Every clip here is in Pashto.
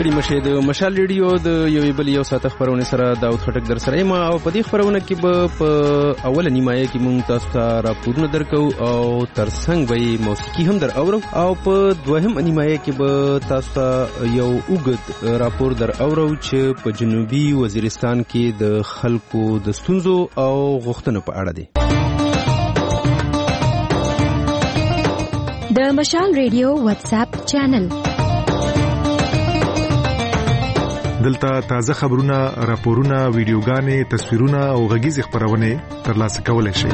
ستړي مشه د مشال ریډیو د یوې بل یو ساعت خبرونه سره داود خټک در سره ما او په دې خبرونه کې به په اوله نیمایه کې مونږ تاسو ته راپورونه درکو او ترڅنګ به موسیقي هم در اورو او په دوهم نیمایه کې به تاسو ته یو اوږد راپور در اورو چې په جنوبي وزیرستان کې د خلکو د ستونزو او غوښتنو په اړه دی. د مشال ریډیو واتس اپ چینل دلته تازه خبرونه، راپورونه، ویډیوګانې، تصویرونه او غږیزې خبرونه ترلاسه کولای شئ.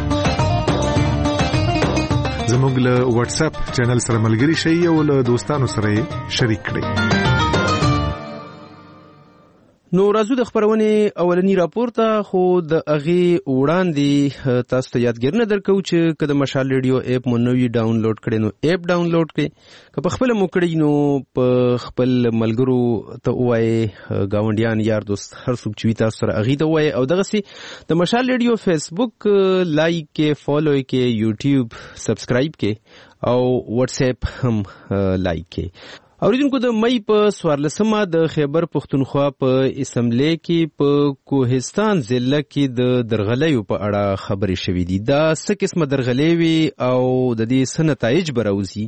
زموږ له واتس اپ چینل سره ملګري شئ او له دوستانو سره شریک کړئ. نو راځو د خبرونه اولنی راپور ته. خو د اغه وړاندې تاسو ته یادګرنه درکو چې کله مشال ریډیو اپ مو نوې ډاونلوډ کړئ نو اپ ډاونلوډ کړئ، که په خپل مو کړئ نو په خپل ملګرو ته وایي، گاونډیان، یار دوست، هر څوک چې تاسو سره اغه ته وایي. او دغه سي د مشال ریډیو فیسبوک لایک کې، فالو کې، یوټیوب سبسکرایب کې او واتس اپ هم لایک کې. اوریدونکو د مې په 14مه د خیبر پختونخوا په اسمبلی کې په کوهستان ضلع کې د درغلیو په اړه خبرې شوې دي. دا څه قسمه درغلې وي او د دې څه نتایج براوځي؟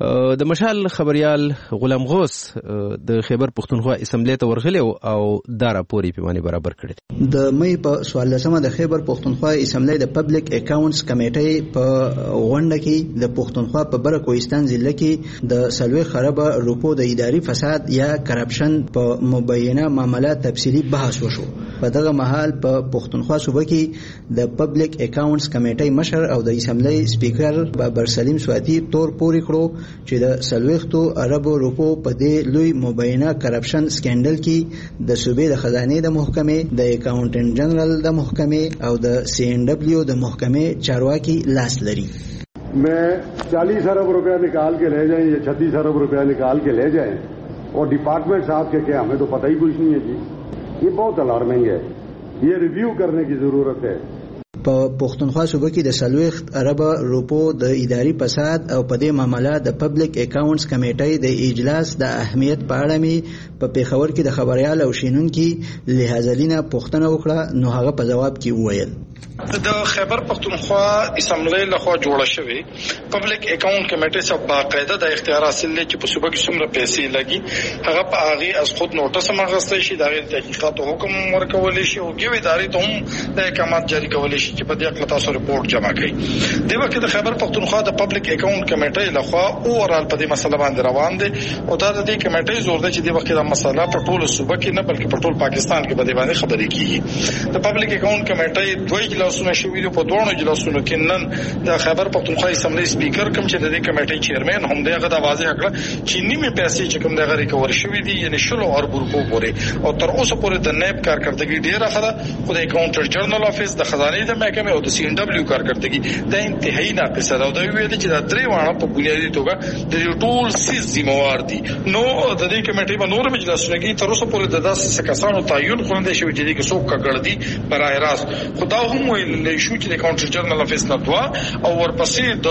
د مشال خبريال غلام غوث د خیبر پختونخوا اسمبلی ته ورغلی او دا راپور یې پیمانه برابر کړی. د مې په 14مه د خیبر پختونخوا اسمبلی د پبلک اکاونټس کمیټې په غونډه کې د پختونخوا په بر کوهستان ضلع کې د سلوي خرابه په د اداري فساد یا کرپشن په مبینه معاملات تفصیلی بحث وشو. په دغه مهال په پختونخوا صوبه کې د پبلک اکاونټس کمیټې مشر او د اسمبلی سپیکر بابر سلیم سواتی تور پوري کړو چې د سلويختو عربو روپو په دې لوی مبینه کرپشن سکینډل کې د صوبې د خزانه د محکمې، د اکاونټنټ جنرال د محکمې او د سی ان ډبلیو د محکمې چارواکي لاس لري. میں 40 ارب روپیہ نکال کے لے جائیں یا 36 ارب روپیہ نکال کے لے جائیں اور ڈپارٹمنٹ صاحب کے کہ ہمیں تو پتہ ہی کچھ نہیں ہے جی، یہ بہت الارمنگ ہے، یہ ریویو کرنے کی ضرورت ہے. په پختونخوا صوبه کې د سلويخت عرب روپو د اداري فساد او په دې معاملات د پبلک اکاونټس کمیټې د اجلاس د اهمیت په اړه می په پیښور کې د خبريال او شینونکو لحاظلینه پوښتنه وکړه، نو هغه په جواب کې وویل د خیبر پختونخوا اسمبلی لخوا جوړه شوې پبلک اکاونټ کمیټه څخه باقاعده د اختیار حاصل لري چې په صوبه کې څومره پیسې لګي هغه په هغه از خود نوټس مغسته شي، د تحقیقات حکم ورکول شي او ګوي ادارې ته هم د احکامات جاری کول شي چې په دې اړه تاسو رپورټ جمع کړئ. د وخت د خیبر پختونخوا د پبلک اکاونټ کمیټه لخوا اورال په دې مسله باندې روان دي او دا د دې کمیټې زور دی چې د وخت د مسله په ټول صوبه کې نه بلکې په ټول پاکستان کې په دې باندې خبرې کیږي. د پبلک اکاونټ کمیټې دوه اجلاسونه شوي په دوه اجلاسونو کې نن د خیبر پختونخوا اسمبلی سپیکر کوم چې د دې کمیټې چیرمن هم دغه د واضح کړ چې نیمه پیسې چې کوم دغه ریکور شوې دي یعنی 16 ارب روپو پورې او تر اوسه پورې د نیب کارکړدګي ډیره خره خو د اکاونټنټ جنرال افیس د خزانه د محکمې او د سی ان ډبلیو کارکړدګي د انتهایی ناقصه ده او دا ویل چې د درې وانه په بنیادی توګه د ټول سیس ذمہوار دي. نو د دې کمیټې په نور مجلسونو کې تر اوسه پورې د 10 کسانو تعین خوندې شوی چې د څوک کړدي برای راست خدا هم ویل شو چې د اکاونټنټ جنرال افیس نه دوا او ورپسې د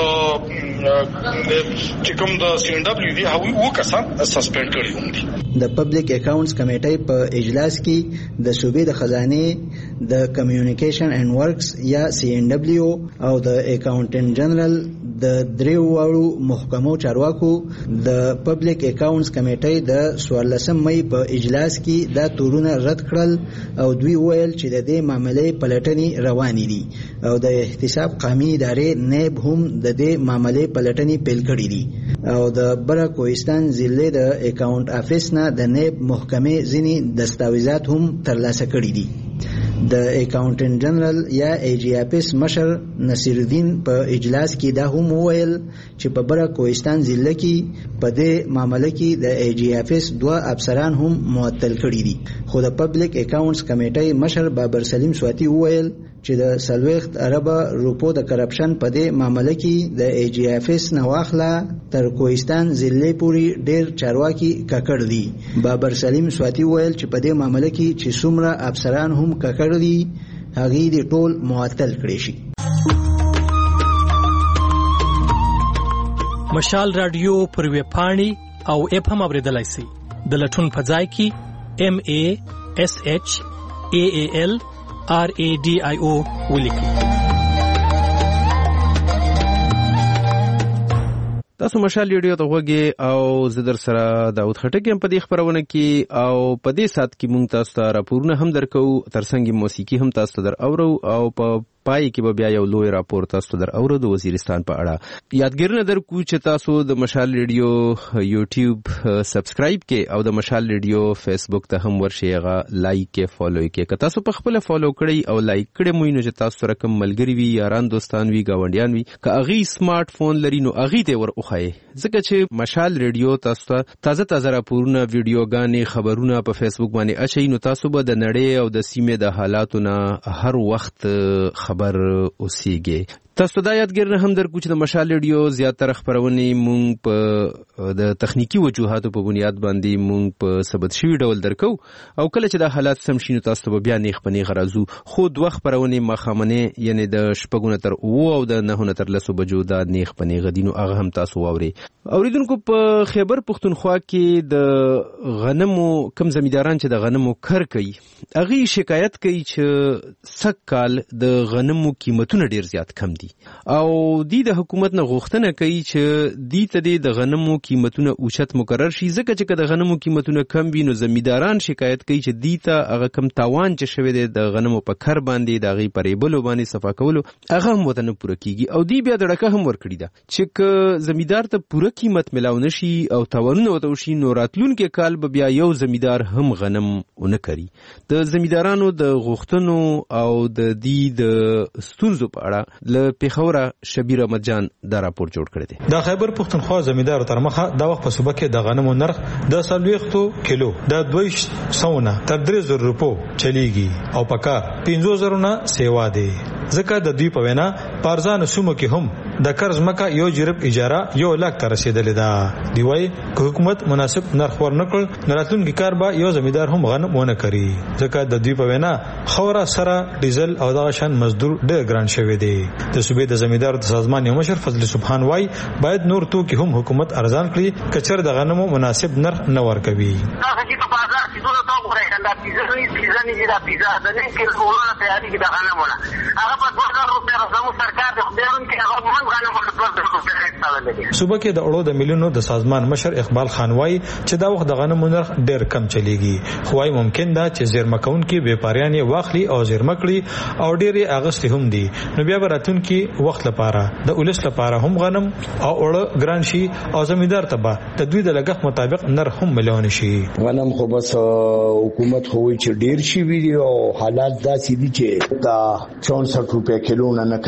چې کوم د سی ان ډبلیو دی هغه وکسان سسپند کړی هم دي. د پبلک اکاونټس کمیټې په اجلاس کې د صوبې د خزانه، د کمیونیکیشن اینڈ ورکس یا سی ان ډبلیو او د اکاونټنټ جنرال د دریو واړو محکمو چارواکو د پبلک اکاونټس کمیټې د 14 مې په اجلاس کې دا تورونه رد کړل او دوی ویل چې د دې معاملې پلټنې روانې دي او د احتساب قومي ادارې نیب هم د دې معاملې پلټنې پیل کړې دي او د بر کوهستان ضلع د اکاونټ افیس نه د نیب محکمې ځینې دستاویزات هم ترلاسه کړي دي. د اکاونټنټ جنرال یا ای جی اپس مشر نصیر الدین په اجلاس کې دا هم وویل چې په بر کوهستان ضلع کې په دې معاملې کې د ای جی اپس دوه افسران هم معطل کړي دي. خو د پبلک اکاونټس کمیټې مشر بابر سلیم سواتی وویل چې د سلويخت عرب روپو د کرپشن په دې معاملې کې د ای جی اپس نواخلا تر کوهستان ضلع پورې ډېر چارواکي ککړ دي. بابر سلیم سواتی ویل چې په دې معاملې کې چې څومره افسران هم ککړ دي هغه دې ټول معطل کړي شي. مشال رادیو پر ویبپاڼې او اپ هم اوریدلای شئ. د لټون په ځای کې MASHAALRADIO ولیکئ. تاسو مشال ریډیو ته وګورئ او زه در سره داود خټک هم په دې خبرونه کې او په دې سات کې مونږ تاسو ته راپورونه هم درکو، ترڅنګ موسیقي هم تاسو ته در اورو او په پای کې به بیا یو لوی راپور تاسو ته در اورو د وزیرستان په اړه. یادګرنه درکو چې تاسو د مشال ریډیو یوټیوب سبسکرایب کې او د مشال ریډیو فیسبوک ته هم ورشئ، هغه لایک کې فالو کې. که تاسو په خپل فالو کړئ او لایک کړئ مو نو چې تاسو سره کوم ملګری وي، یاران دوستان وي، گاونډیان وي، که هغه سمارټ فون لري نو هغه ته ور اوخایي، ځکه چې مشال ریډیو تاسو ته تازه راپورونه، ویډیوګانې، خبرونه په فیسبوک باندې اچي، نو تاسو به د نړۍ او د سیمې د حالاتو نه هر وخت خبر اوسېږي. تاسو دا یادګر هم درکو چې د مشال ریډیو زیاتره خبرونه مونږ په د تخنیکی وجوهاتو په بنیاد باندې مونږ په ثبت شوی ډول درکو او کله چې د حالات سم شي نو تاسو به بیا نه خپنی غرازو خو دوه خبرونه مخامنه یعنی د شپږونه تر او د نهونه تر لسو بجو د نه خپنی غدینو هغه هم تاسو واوري. اوریدونکو په خیبر پختونخوا کې د غنمو کم زمیداران چې د غنمو کر کوي هغه شکایت کوي چې سکهال د غنمو قیمتونه ډیر زیات کم دي او د حکومت نه غوښتنه کوي چې د غنمو قیمتونه اوچت مقرر شي، ځکه چې د غنمو قیمتونه کم وي نو زمیداران شکایت کوي چې دیته هغه کم تاوان چې شوی دی د غنمو په کر باندې د غي پریبلو باندې صفا کولو هغه هم وته نه پوره کیږي او دی بیا دړکه هم ورکړي دا چې زمیدار ته پوره قیمت ملاو نشي او تاوانونه وته وشي نو راتلونکي کال به بیا یو زمیدار هم غنم ونه کوي. د زمیدارانو د غوښتنو او د ستونزو په اړه ل پیښوره شبیر احمد جان دا راپور جوړ کړی دی. د خیبر پختونخوا زمیدار تر مخه د وخت په صوبه کې د غنمو نرخ د 40 کیلو د 200 تر 300 روپو چلیږي او پکار 500 نه سیوا دی، ځکه د دوی په وینا پارزان سومو کې هم د قرض مکه یو جرب اجاره 1 لک ته رسیدلې ده. دی وايي که حکومت مناسب نرخ ورنکړ راتلونکي کار به یو زمیدار هم غنم ونه کوي، ځکه د دوی په وینا خوره سره ډیزل او دغه شان مزدور ډېر ګران شوی دی. د صوبې د زمیدار د سازمان یو مشر فضل سبحان وايي باید نور توکي هم حکومت ارزان کړي، کچر د غنمو مناسب نرخ نه ورکوي. هغه چې په بازار کې ټول توکو راځي دا پیزا د نه کې ټولونه تیاری کې د غنمو هغه په 2000 روپیا زموږ سرکار د خبرون کې هغه هم غنمو په 2000 روپیا صوبه کې د اړو د ملیونو د سازمان مشر اقبال خان وايي چې دا وخت د غنمو نرخ ډېر کم چلیږي، خو وايي ممکن ده چې زیرمکون کې بیپاریان یې واخلي او زیرمکړي او ډېر اغستې هم دي، نو بیا براتون کې وخت لپاره د اولس لپاره هم غنم او اړه ګران شي او زمیدار ته د دوی د لګښت مطابق نرخ هم مليون شي. غنم خو بس حکومت خو چې ډېر شي وی او حالات داسې دي چې دا 64 روپے کیلو نه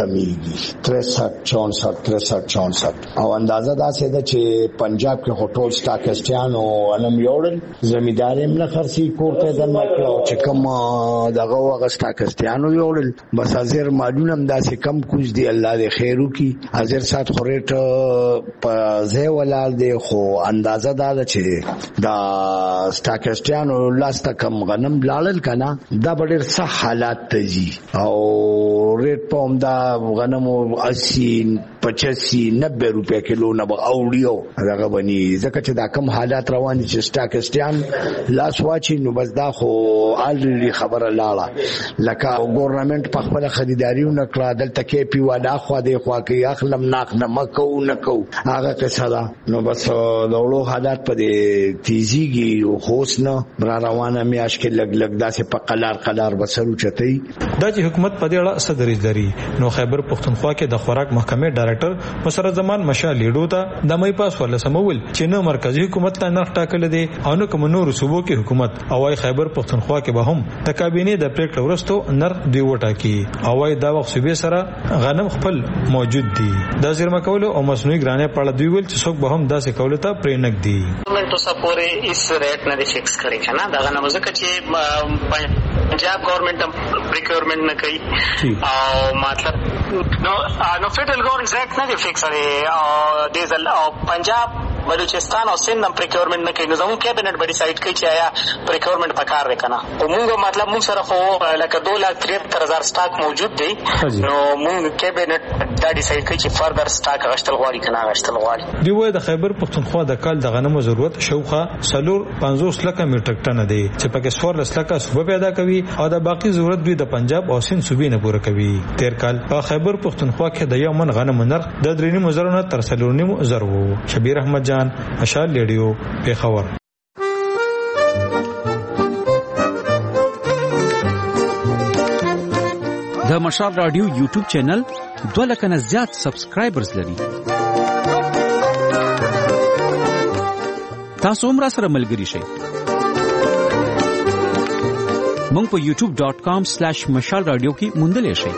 کمیږي، 63 او اندازه داسې ده چې پنجاب کې هوټل سټاکستیانو انم یوړل زمیداریم نه خرسي کوته د نکلو چې کوم دغه وغه سټاکستیانو یوړل بس ازر معلوم هم داسې کم کوز دی الله دې خیر وکي ازر سات خورېټ په ځای ولال دی، خو اندازه دا ده چې دا سټاکستیانو لاسته کم غنم لاړل کنه دا ډېر صح حالات ته جی او ریټ په همدا غنمو 80 85 90 روپے کیلو نه اوړیو هغه بني، ځکه چې دا کم حالات روان چې سټاکستیان لاس واچي نو بس دا خو الریډي خبره لاړه لکه ګورنمنت په خپل خریداریونه کړه دلته کې پی والا خو دې خو کې اخلم ناک نه مکو نکو هغه څه ده، نو بس دولو حالات په دې تیزیږي او خوش نه را روانه میاش کې لګ لګ داسې په قلار بسرو چتای. دا چې حکومت په دې اړه صدرې لري نو خیبر پختونخوا کې د خوراک محکمې ډایرکټر مسرت زمان مشال لیډو ته د مې پاس ول سمول چې نو مرکزی حکومت ته نرخ ټاکل دي او نو کوم نور صوبو کې حکومت او خیبر پختونخوا کې به هم د کابینه د پریکړه ورستو نرخ دی وټاکي او دا وخت صوبې سره غنم خپل موجود دي د زیرمه کول او مصنوعي ګرانې په اړه دوی ول چې څوک به هم داسې کول ته پرېنګ دي. گورنمنٹ اوسه پورې اس ریټ نه فکس کړی کنه دا غنم ځکه چې پنجاب گورنمنٹ پریکورمنٹ نه کوي او مطلب نو فیډرل گورنمنٹ ریټ نه فکس کړي او ډیزل او پنجاب بلوچستان او سند هم پریکورمنټ نه کوي. نو زموږ کابینټ به ډیسایډ کوي چې آیا پریکورمنټ پکار دی کنه. او موږ مطلب موږ سره خو لکه 2,73,000 سٹاک موجود دی. نو موږ کابینټ دا ډیسایډ کوي چې فردر سٹاک غشتل غواړي کنه غشتل غواړي. دی وای د خیبر پختونخوا د کال د غنمو ضرورت شوخه 50 لک میټریک ټن دی چې پکې 14 لک صوبه پیدا کوي او د باقی ضرورت دوی د پنجاب او سند صوبې نه پوره کوي. تیر کال په خیبر پختونخوا کې د یو من غنمو نرخ د 3.5 نه تر 4.5 وو. شبیر احمد جان، مشال ریډیو، پیښور. د مشال رادیو یوټیوب چینل 2 لک نه زیات سبسکرایبرز لري. تاسو هم را سره ملګری شئ. مونږ په youtube.com/مشال رادیو کې موندلې شئ.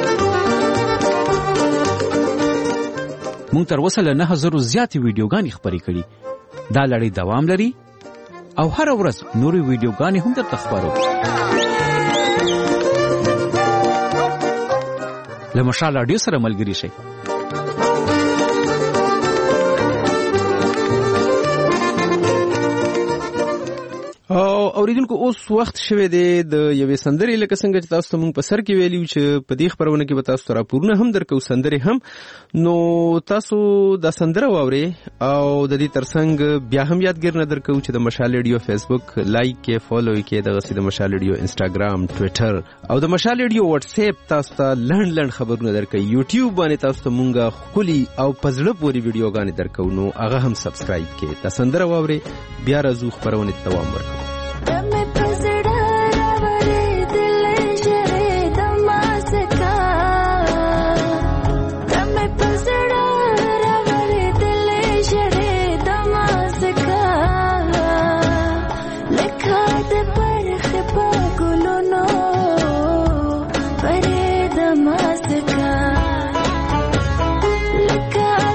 مونږ تر اوسه له 9000 زیاتې ویډیوګانې خپرې کړي. دا لړۍ دوام لري او هر ورځ نورې ویډیوګانې هم درته خپرو. له مشال رادیو سره ملګری شئ. اوریدونکو اوس وخت شوه دی د یوې سندرې لکه څنګه چې تاسو ته موږ په سر کې ویلیو چې په دې خبرونه کې به تاسو ته راپورونه هم درکو سندرې هم. نو تاسو دا سندره واورئ او د دې ترڅنګ بیا هم یادګر نه درکو چې د مشال ریډیو فیسبوک لایک کې فالو کې دغه د مشال ریډیو انستګرام ټوئیټر او د مشال ریډیو واتس اپ تاسو ته لنډ خبرونه درکې. یوټیوب باندې تاسو ته موږ خولي او پزړه پوری ویډیوګانې درکو. نو هغه هم سبسکرایب کې. دا سندره واورئ بیا راځو خبرونه دوام ورکړو.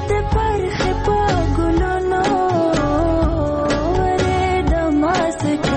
Africa.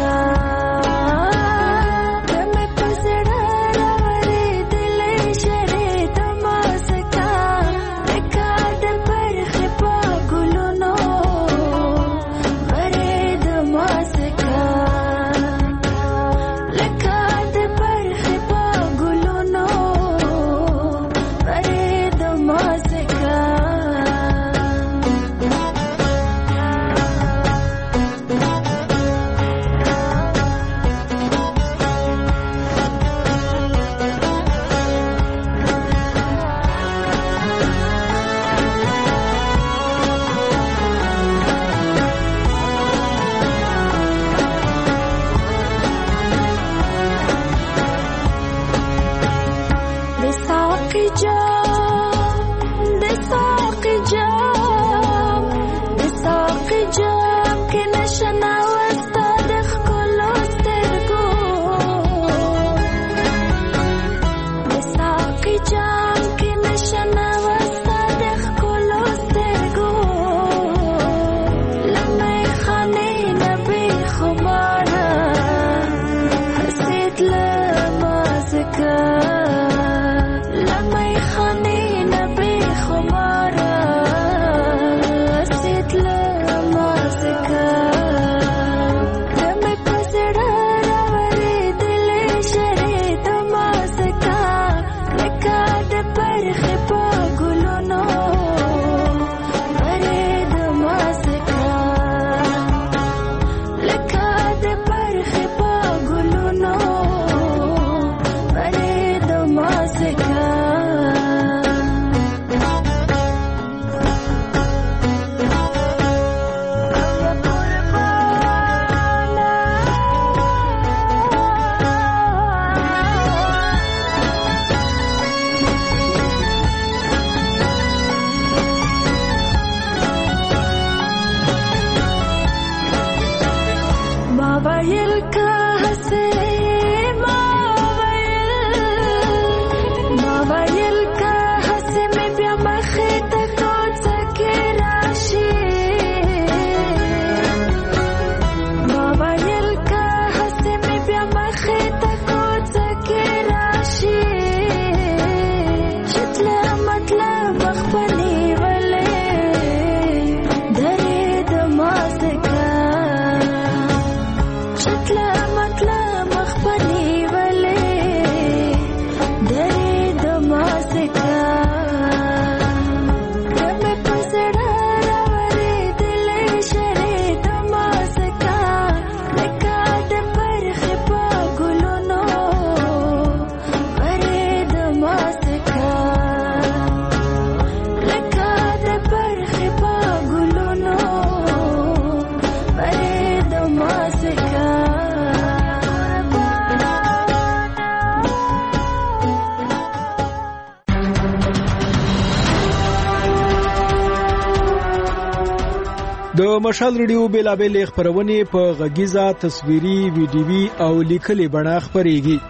د مشال ریډیو بیلابل خبرونه په غږیزه تصویري ویډیوي او لیکلي بڼه خبريږي.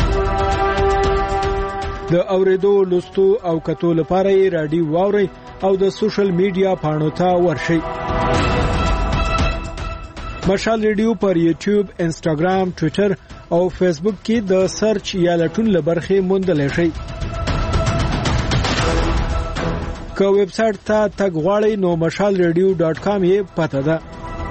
د اوریدو لوستو او کتو لپاره یې رادیو واوري او د سوشل میډیا پاڼو ته ورشئ. مشال ریډیو پر یوټیوب، انسټاګرام، ټوئیټر او فیسبوک کې د سرچ یا لټون لبرخه موندلی شئ. که ویب سټ ته تګ غواړئ نو mashalradio.com یې پته ده.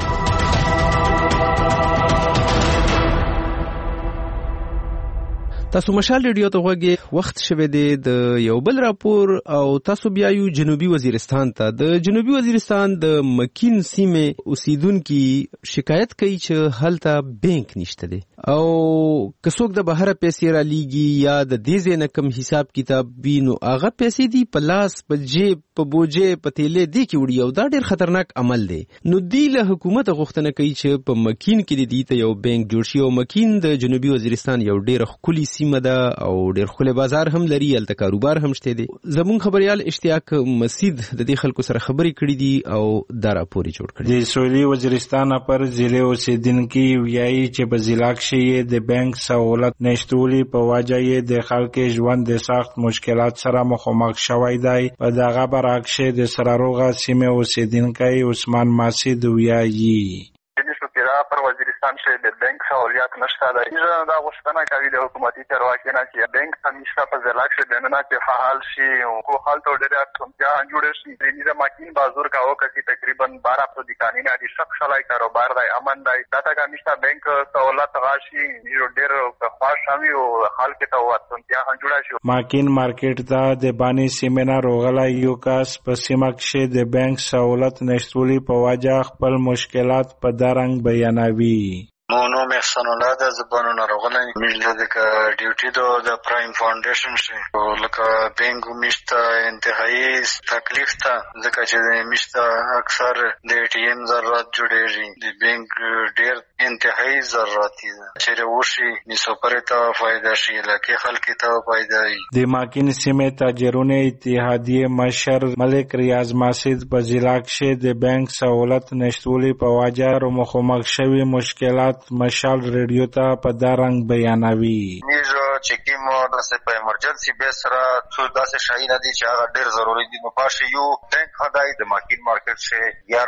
تاسو مشال ریډیو ته غوږی وخت شوه د یو بل راپور او تاسو بیا یو جنوبي وزیرستان ته. د جنوبي وزیرستان د مکین سیمه اوسیدونکو شکایت کوي چې هلته بانک نشته دی او کڅوک د بهر پیسې را لیږي یا د دې ځنه کم حساب کتاب وینو هغه پیسې دی په لاس په جیب په بوجه په تیلې دی کې وړي او دا ډیر خطرناک عمل دی. نو دی له حکومت غوښتنه کوي چې په مکین کې دی ته یو بانک جوړ شي او مکین د جنوبي وزیرستان یو ډیر خولي سیمه ده او ډیر خله بازار هم لري، الته کاروبار هم شته دي. زمون خبريال اشتیاق مسجد د دې خلکو سره خبرې کړې دي او دا راپور جوړ کړی. د سویلي وزیرستان پر ضلع اوسیدونکو ویایي چې په ضلع کې د بانک سہولت نشټولي په وجه یې د خلکو ژوند د سخت مشکلات سره مخامخ شوی دی. په دغه برعکس د سراروغه سیمه اوسیدونکو عثمان مسجد ویایي پر وزیرستان شه د بانک سہولیات نشته دی. دا غوښتنه کوي د حکومتي چارواکو نه چې بانک همیشه په ضلع کې دننه کې فعال شي او حالت ډېر څنګه جوړ شي. د مکین بازار کاو کسي تقریبا 12 پروډکټانی نه دي شخص لای کاروبار دی امن دی. دا ته همیشه بانک سہولت غاشي ډېر خاص شامي او حالت ته څنګه جوړ شي. مکین مارکیټ ته د بانی سیمینار روغلا یو کاس په سیمه کې د بانک سہولت نشټولي په وجه خپل مشکلات په درنګ بیانوي. نو محسن الله د زبانو ناروغله میله د ډیوټي د پرایم فاونډیشن شي لکه بانک میشته انتهایی تکلیف ته ځکه چې میشته اکثر د ټي ام ضرورت جوړېږي. د بانک ډیر انتهایی ضرورت دي چې وشي نسو پرته فائدہ شي لکه خلک ته فائدہ وي. د ماکین سیمه تاجرونه اتحادیه مشر ملک ریاض مسجد په ضلع کې د بانک سہولت نشټولي په وجه مخامخ شوی مشکلات مشال ریډیو ته په دارنګ بیانوي. چې کوم داسې په ایمرجنسي بیس سره څو داسې شای نه دي چې هغه ډېر ضروري دي. نو پاشه یو بانک هداي د ماکین مارکیټ شه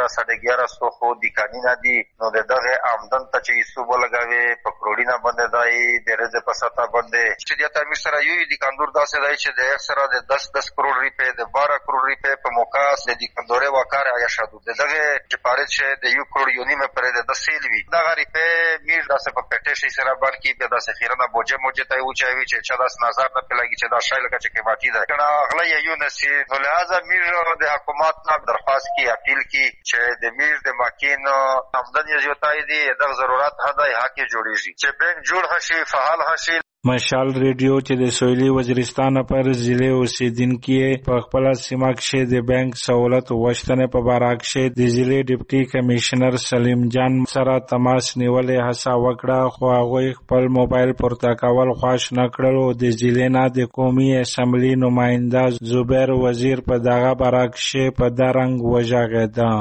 1111 خو د قانونا دي. نو دغه آمدن ته چې صوبه لګاوي په کروڑینا باندې دای د رزه په ستا باندې چې د تامیر سره یو د کاندور داسې دای چې د اکثره د 10 کروڑ روپے د 12 کروڑ روپے په موقاس د کندورې وکړ یا شادو دغه چې پاره چې د یو کروڑ یونی مې پرې د سیلوي دا غریبه میر داسې په پټیشي سره بلکې د داسې خیرنه بوجه ته و چاوي چې چا داس نظر نه پلګي چې دا شای لکه چې قیمتي ده کنه اغله یو نسی. نو لہذا میر د حکومت نه درخواست کی اپیل کی چې د میر د ماکین آمدن زیاتای دي د ضرورت هداي حق جوړیږي چې بانک جوړ هشي فعال هشي. مشال ریډیو چې د سویلي وزیرستان پر ضلع اوسیدونکو په خپل سیمه کې د بانک سہولت وشتنه په برعکس د ضلع ډیپټي کمشنر سلیم جان سره تماس نیولې هڅه وکړه خو هغه خپل موبایل پورته کول خوښ نکړل او د ضلع نه د قومي اسمبلی نماینده زبیر وزیر په دغه برعکس په درنګ وژغېده.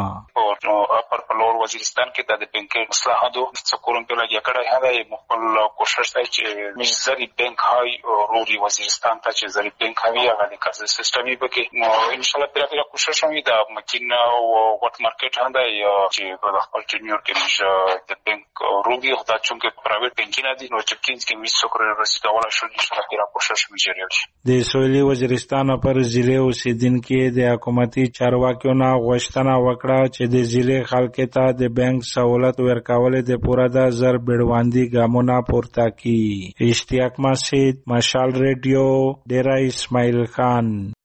وزیرستان کې د بانکي اصلاحاتو څکورم په لګیا کړه هغه خپل کوشش دی چې مزري بانک هاي روري وزیرستان ته چې زري بانک هاي هغه د قرض سیستمي بکې نو ان شاء الله پیرا کوشش وي د مکین او وټ مارکیټ هنده چې په خپل ټینیور کې د بانک روري خدای چې پرایویټ بانک نه دي نو چې کینځ کې می څوکره رسیدوله شو ان شاء الله پیرا کوشش ویجری د سویلي وزیرستان پر ضلع اوسیدونکو د حکومتي چارواکیو نه غوښتنه وکړه چې د ضلع خلکو ته د بانک سہولت ورکول د پورا د زر بیړواندی ګامونه پورته کی. اشتیاق مسجد مشال ریډیو ډیرا اسماعیل خان.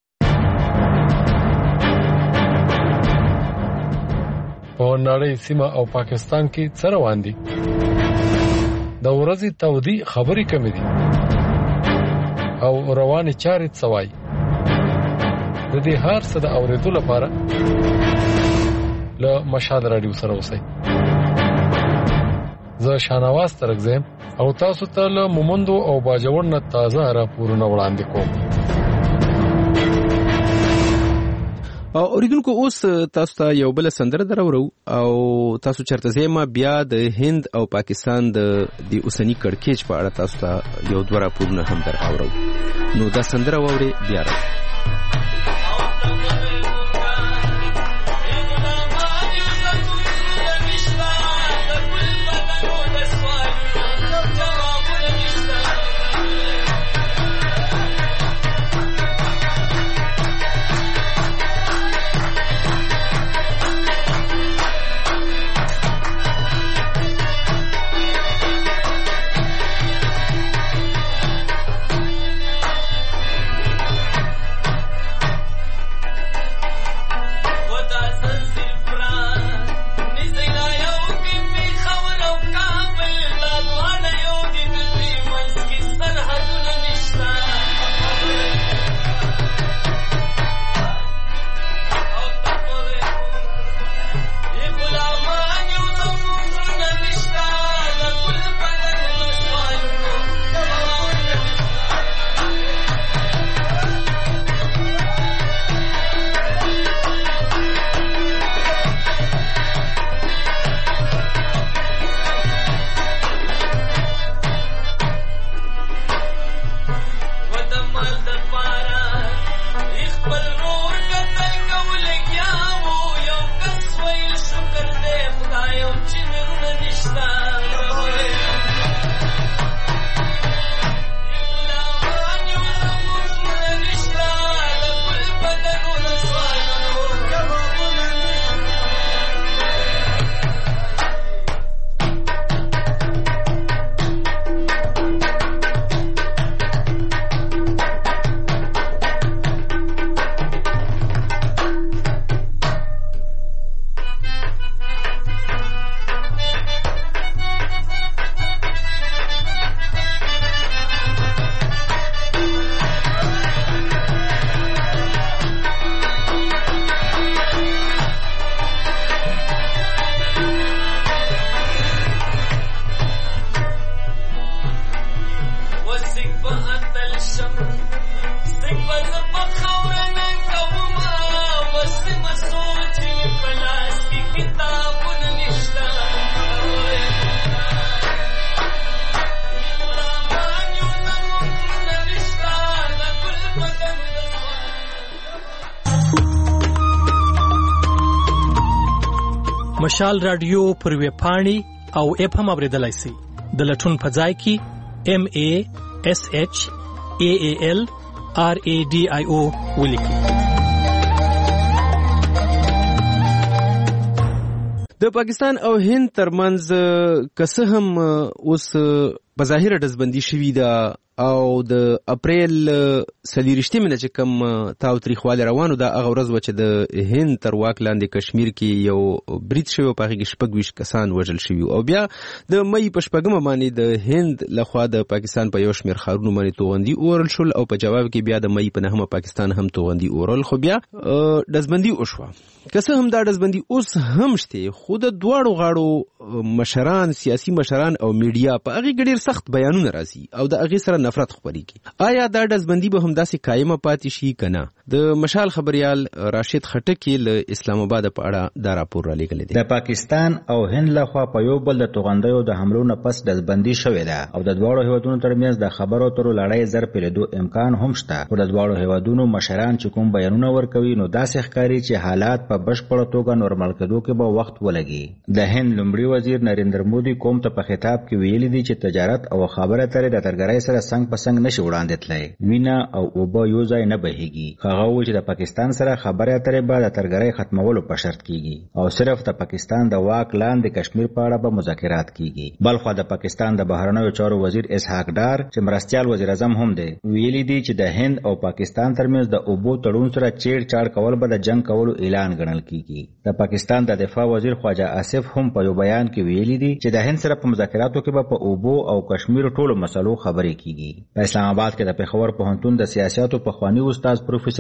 په نړۍ سیمه او پاکستان کې څه روان دي؟ د ورځې تودي خبرې کمې دي او روانې چارې څه وایي؟ د دې هر څه د اورېدو لپاره له مشال رادیو سره اوسئ. زه شانواز ترغزم او تاسو ته له مومندو او باجوړ نه تازه راپورونه وړاندې کوم. اوریدونکو اوس تاسو ته یو بل سندره درورو او تاسو چرته زما بیا د هند او پاکستان د اوسنی کړکېچ په اړه تاسو ته یو دوه راپورونه هم درورو نو دا سندره ووري بیا راځي. مشال رادیو پر ویب پاڼې او اپ هم اوریدلای شئ. د لټون په ځای کې MASHALRADIO ولیکئ. د پاکستان او هند ترمنځ کسه هم اوس بظاهر دزبندي شوی دا او د اپریل 23 مینه چې کوم تاوتریخواله روانو دا هغه ورځ و چې د هند تر واک لاندې کشمیر کې یو بریټ شوی په هغه کې شپږ کسان وژل شوی او بیا د مې په شپږم باندې د هند لخوا د پاکستان په یو شمېر ښارونو باندې توغندي اورل شول او په جواب کې بیا د مې په نهمه پاکستان هم توغندي اورل خو بیا دزبندي وشوه. کسه هم دا دزبندي اوس هم شته خو د دواړو غاړو مشران سیاسي مشران او میډیا په هغه ډېر سخت بیانونه راځي او د هغه سره نفرت خپرېږي. آیا دا دزبندي به هم داسې قائمه پاتې شي کنه؟ د مشال خبريال راشد خټکی له اسلام آباد په اړه دا راپور را لېږلی دی. د پاکستان او هند لخوا په یو بل د توغندیو د حملو نه پس دزبندي شوې ده او د دواړو هیوادونو ترمنځ د خبرو تر لړۍ زر پیلېدو امکان هم شته. خو د دواړو هیوادونو مشران چې کوم بیانونه ورکوي نو داسې ښکاري چې حالات په بشپړه توګه نورمال کېدو کې به وخت ولګي. د هند لومړي وزیر نریندر مودي قوم ته په خطاب کې ویلي دي چې تجارت او خبره اترې د ترګرۍ سره څنګه په څنګه نشي وړاندې تللی. وینا او اوبه یو ځای نه بهيږي. هغه وایي چې د پاکستان سره خبره اترې به د ترګرۍ ختمولو په شرط کېږي او صرف د پاکستان د واک لاندې کشمیر په اړه به مذاکرات کېږي. بلخو د پاکستان د بهرنیو چارو وزیر اسحاق ډار چې مرستيال وزیر اعظم هم دی ویلي دي چې د هند او پاکستان ترمنځ د اوبو تړون سره چیړ چاړ کول به د جنگ کولو اعلان ګڼل کېږي. د پاکستان د دفاع وزیر خواجه آصف هم په یو بیان کې ویلي دي چې د هند سره په مذاکراتو کې به په اوبو او کشمیر ټولو مسلو خبرې کیږي. په اسلام آباد کې د پېښور پوهنتون د سیاستو پخوانی استاد پروفیسور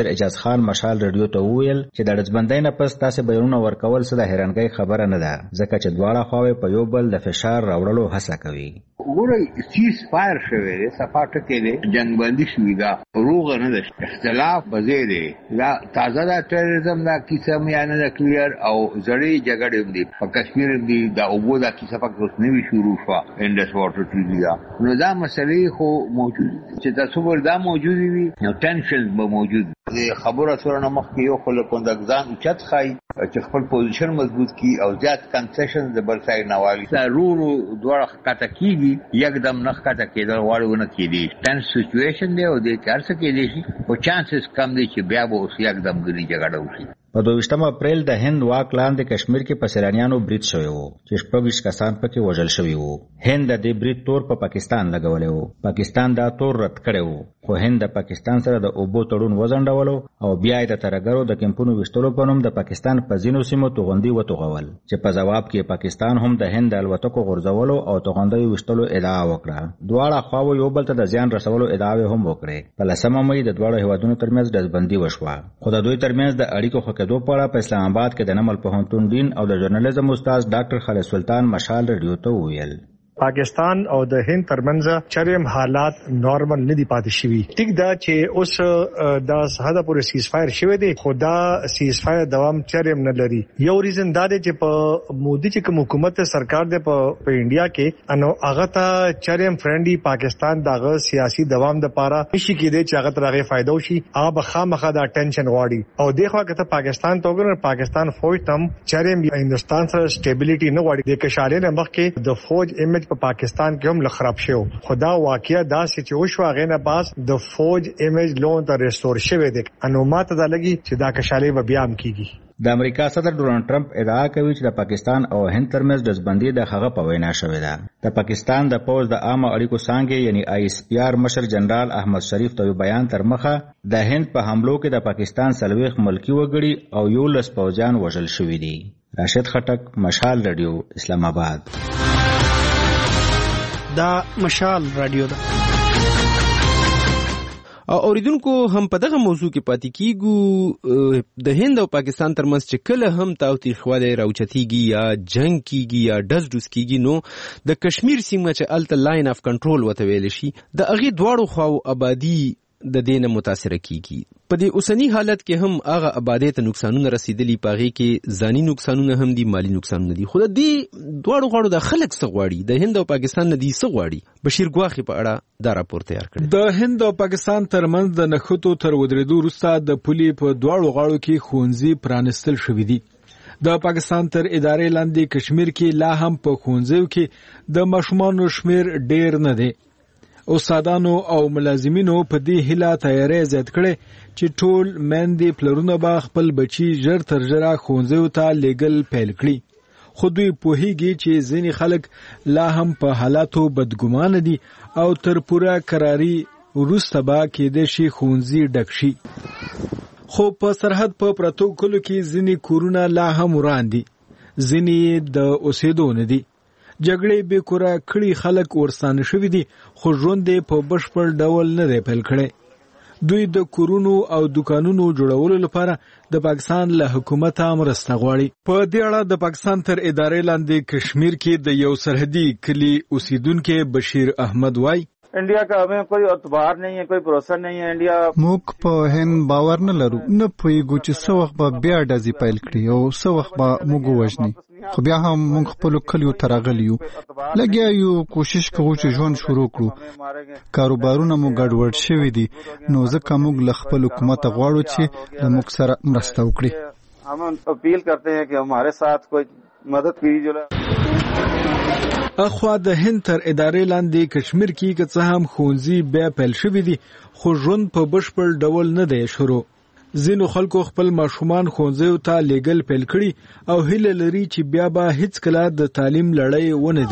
مشر اعجاز خان مشال رادیو ته وویل چې د ډزبندۍ نه پس تاسې بیرونه ورکول څه د حیرانګۍ خبره نه ده ځکه چې دواړه خواوې په یو بل د فشار راوړلو هڅه کوي. ګورئ سیز فایر شوی دی صفا ټکې دی جنګ بندي شوې ده روغه نه ده اختلاف به ځای دی دا تازه دا ټیرریزم دا کیسه هم یا نه ده کلیر او زړې جګړې هم دي په کشمیر هم دي دا اوبو دا کیسه پکې اوس نوي شروع شوه انډس واټر ټریټي دا نو دا مسلې خو موجود چې تصور دا موجود وي نو ټینشنز به موجود د خبره سره نه مخکې یو خلک کوندګزان اوچت خای چې خپل پوزیشن مضبوط کی او زیات کنسیشن د بل سایډ نه والی ضرورو دوړه کاته کیږي یکدم نه کاته کېدل واړونه کېدي ټنس سچويشن دی او د کار څه کېدي شي او چانسز کم دي چې بیا به اوس یکدم غلي جګړه وشي. په 22 اپریل د هند واک لاندې کشمیر کې په سیلانیانو برید شوی وو چې 26 کسان پکې وژل شوي وو. هند د دې برید تور په پاکستان لګولی وو. پاکستان دا تور رد کړی وو خو هند د پاکستان سره د اوبو تړون وځنډولو او بیا یې د ترهګرو د کمپونو ویشتلو په نوم د پاکستان په ځینو سیمو توغندي وتوغول چې په ځواب کې پاکستان هم د هند د الوتکو غورځولو او توغندیو ویشتلو ادعا وکړه. دواړه خواوې یو بل ته د زیان رسولو ادعاوې هم وکړې. په 10 مې د دواړو هیوادونو ترمنځ ډزبندي وشوه خو د دوی ترمنځ د اړیکو ښه کېدو په اړه په اسلام آباد کې د نمل پوهنتون ډین او د ژورنالیزم استاد ډاکټر خالد سلطان مشال رادیو ته وویل پاکستان او د هند ترمنځ چرم حالات نارمل نه دي پاتې شوي. ټیک دا چې اوس دا ساده پورې سیز فایر شوی دی خدا سیز فایر دوام چرم نه لري. یو ریزن دا دی چې په مودي چې کوم حکومت سرکار دی په انډیا کې انو هغه ته چرم فرندلی پاکستان دغه سیاسي دوام د پاره نشي کېدی چې هغه ترغه فائدہ وشي هغه خامخا دا ټینشن غواړي او دغه کته پاکستان ته وګورئ پاکستان فوج تم چرم هندستان سره سټیبلیټي نه غواړي د کشاله نه مخ کې د فوج په پاکستان کې هم لخراب شو خدا واقعیا دا چې وشو هغه نه باز د فوج ایمیج لون ته ریسټور شوی دی انو ماته دا لګي چې دا کشاله و بیا هم کیږي. د امریکا صدر ډونالد ټرمپ ادعا کوي چې د پاکستان او هند ترمنځ ډزبندي د هغه په وینا شوې ده. د پاکستان د پوز د عامه اړیکو څانګې یعنی ISPR مشر جنرال احمد شریف ته بیان تر مخه د هند په حملو کې د پاکستان 40 ملکی وګړي او 11 پوځیان وژل شوي دي. راشد خټک مشال رادیو اسلام آباد. دا مشال رادیو ده. او اوریدونکو هم په دغه موضوع کې پاتې کیږو د هند او پاکستان ترمنځ چې کله هم تاوتریخوالی راوچتیږي یا جنگ کیږي یا ډز کیږي نو د کشمیر سیمه چې الته لاین اف کنټرول وته ویل شي د هغه دواړو خواو آبادی د دینه متاثر کیږي. په دې اوسنی حالت کې هم هغه آبادی ته نقصانونه رسیدلی پاغي کې ځاني نقصانونه هم دي مالی نقصانونه دي. خو د دې دواړو غواړو د خلک څه غواړي د هند او پاکستان نه دي څه غواړي. بشیر ګواخي په اړه دا راپور تیار کړی. د هند او پاکستان ترمنځ د نښتو تر ودرېدو وروسته د پولې په دواړو غاړو کې ښوونځي پرانستل شوي دي. د پاکستان تر ادارې لاندې کشمیر کې لا هم په ښوونځیو کې د ماشومانو شمیر ډیر نه دی. استادانو او ملازمینو په دې هیله تیاری زیات کړي چې ټول میندې پلرونه به خپل بچي ژر تر ژره ښوونځیو ته لیږل پیل کړي. خو دوی پوهیږي چې ځینې خلک لا هم په حالاتو بدګمانه دي او تر پوره قراري وروسته به کېدای شي ښوونځي ډک شي. خو په سرحد په پرتو کلو کې ځینې کورونه لا هم وران دي ځینې د اوسېدو نه دي. جګړې به کوره کړي خلک ورستانه شوي دي خو ژوند په بشپړ ډول نه دی پیل کړی. دوی د کورونو او دکانونو جوړولو لپاره د پاکستان له حکومت مرسته غواړي. په دې اړه د پاکستان تر ادارې لاندې کشمیر کې د یو سرحدي کلی اوسیدونکو بشیر احمد وای انډیا کا ہمیں کوئی اعتبار نہیں ہے کوئی بھروسہ نہیں ہے. انډیا موږ په هند باور نه لرو نه پوهیږو چې څه وخت به بیا ډزې پیل کړي او څه وخت به موږ ووژني. خو بیا هم موږ خپل کلیو ته راغلي یو لګیا یو کوشش کوو چې ژوند شروع کړو. کاروبارونه مو ګډوډ شوي دي نو ځکه موږ له خپل حکومت غواړو چې له موږ سره مرسته وکړي. हम अपील करते हैं कि हमारे साथ कोई मदद कीजिए. اخوا د هند تر ادارې لاندې کشمیر کې که څه هم ښوونځي بیا پیل شوي دي خو ژوند په بشپړ ډول نه دی شروع. ځینو خلکو خپل ماشومان ښوونځیو ته لیږل پیل کړي او هیله لري چې بیا به هیڅکله د تعلیم لړۍ ونه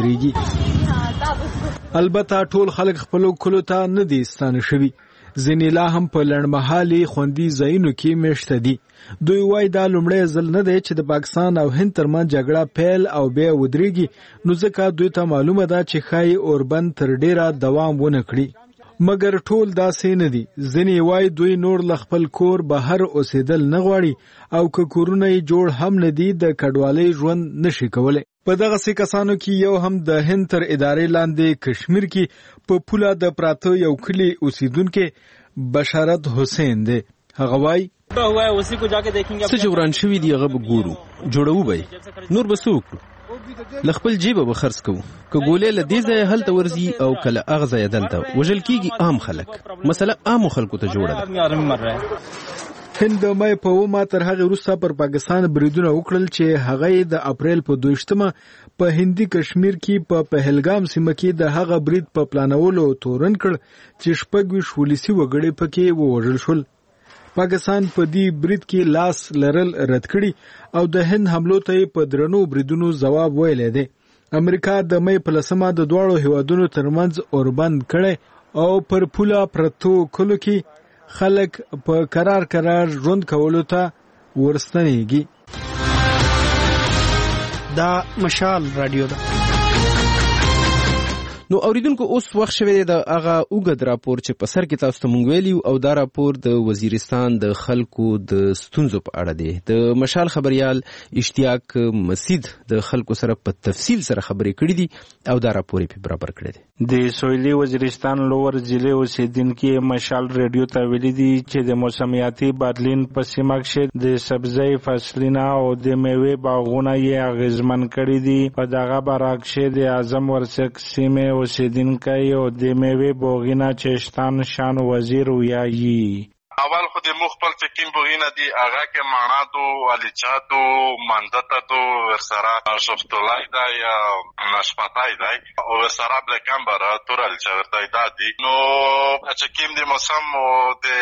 درېږي. البته ټول خلک خپلو کلو ته نه دي ستانه شوي. ځینې لا هم په لنډمهالي خوندي ځایونو کې میشته دي. دوی وایي دا لومړی ځل نه دی چې د پاکستان او هند ترمنځ جګړه پیل او بیا ودرېږي نو ځکه دوی ته معلومه ده چې ښایي اوربند تر ډیره دوام ونه کړي. مګر ټول داسې نه دي. ځینې وایي دوی نور له خپل کور بهر اوسېدل نه غواړي او که کورونه یې جوړ هم نه دي د کډوالۍ ژوند نشي کولی. په دغسې کسانو کې یو هم د هند تر ادارې لاندې کشمیر کې په پوله د پراته یو کلي اوسیدونکی بشارت حسین دی. هغه وایي څه چې وران شوي دي هغه به ګورو، جوړوو به یې، نور به څه وکړو؟ له خپل جیبه به خرڅ کوو. که ګولې له دې ځایه هلته ورځي او که له هغه ځایه دلته وژل کېږي عام خلک. مسله عامو خلکو ته جوړه ده. هند د مای په 9 تر هغه وروسته پر پاکستان بریدونه وکړل چې هغه د اپریل په 22 په هندي کشمیر کې په پهلګام سیمه کې د هغه برید په پلانولو تورن کړ چې 26 ولسی وګړي پکې ووژل شول. پاکستان په دې برید کې لاس لرل رد کړي او د هند حملو ته په درنو بریدونو جواب ویلی دی. امریکا د مای په 10 د دواړو هیوادونو ترمنځ اوربند کړي او پر پوله پرتو کلو کې خلک په قرار ژوند کولو ته ورستنېږي. دا مشال رادیو ده. نو اوریدونکو اوس وخت شوی دی د هغه اوږد راپور چې په سر کې تاسو ته مونږ ویلي او دا راپور د وزیرستان د خلکو د ستونزو په اړه دی. د مشال خبريال اشتیاق مسید د خلکو سره په تفصیل سره خبرې کړې دي او دا راپور یې برابر کړی دی. د سویلي وزیرستان لوور ضلع اوسیدونکي مشال ریډیو ته ویلي دي چې د موسمیاتي بدلون په سیمه کې د سبزی فصلونه او د میوې باغونه یې اغیزمن کړي دي. په دغه برعکس د اعظم ورسک سیمه اوسیدونکی او د میوې باغونه چشتان شان وزیر ویایي. اول خو د مخبل چکیم بوغینا دی هغه که مانا دو الیچاتو ماندتا دو ورسرا شفتولای دا یا نشپاتای دا او ورسرا بلکم برا تور الیچا ورتای دا دی. نو چکیم دی موسم د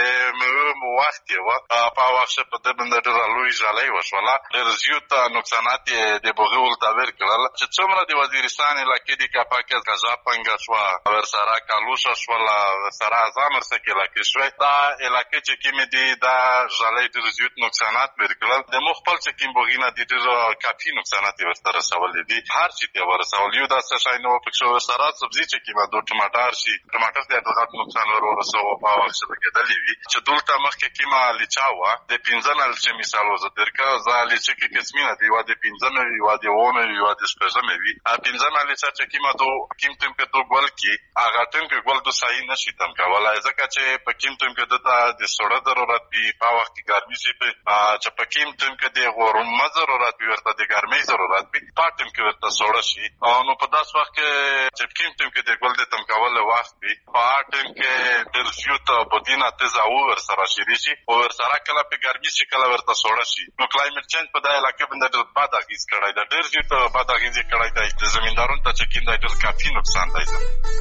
مو وقتی و پا وقت پا ده بنده در لوی جالی وشولا رزیوت نقصانات دی بوغی ولتاور کرل چه چمرا دی وزیرستان لکی دی کپاک از گزا پنگا شوا ورسرا کالوشا شولا ورسرا ازامر سکی لکی شوی دا لکی چې کیمې دي دا ژالۍ ډېر زیات نقصانات ورکړل. د مخ خپل چې کیم بوغینه دي ډېر کافي نقصانات یې ورته رسولي دي. هر شي ته ورسول یو داسې شی نه و پکې ورسره سبزي چې کیمه دو ټماټر شي ټماټر ته ډېر نقصان ورسوه په وخت کې کېدلی وي چې دلته مخکې کیمه لیچا وه د 15 چې مثال وزه درکه زه لیچه کې قسمینه دي یوه د 15 وي یوه د 9 وي یوه د 15 وي 15 لیچه چې کیمه دو کیم ټیم کې دو ګل کې هغه ټیم کې ګل دو صحیح نشي تم کولی ځکه چې په کیم ټیم کې دته د سوړه ضرورت وي په وخت کې ګرمي شي چې په کیم ټیم کې د غرمه ضرورت وي ورته د ګرمۍ ضرورت وي په ټیم کې ورته سوړه شي. نو په داس وخت کې چې کیم ټیم کې د ګل د تم کولو وخت وي په ټیم کې ډېر زیات بدینه تیزه ورسره شي او ورسره کله په ګرمي شي کله ورته سوړه شي. نو کلایمټ چینج په دې علاقې باندې ډېر بد اغېز کړی دی ډېر زیات بد اغېز کړی دی د زمیندارانو ته چې کیند ډېر کافي نقصان دی.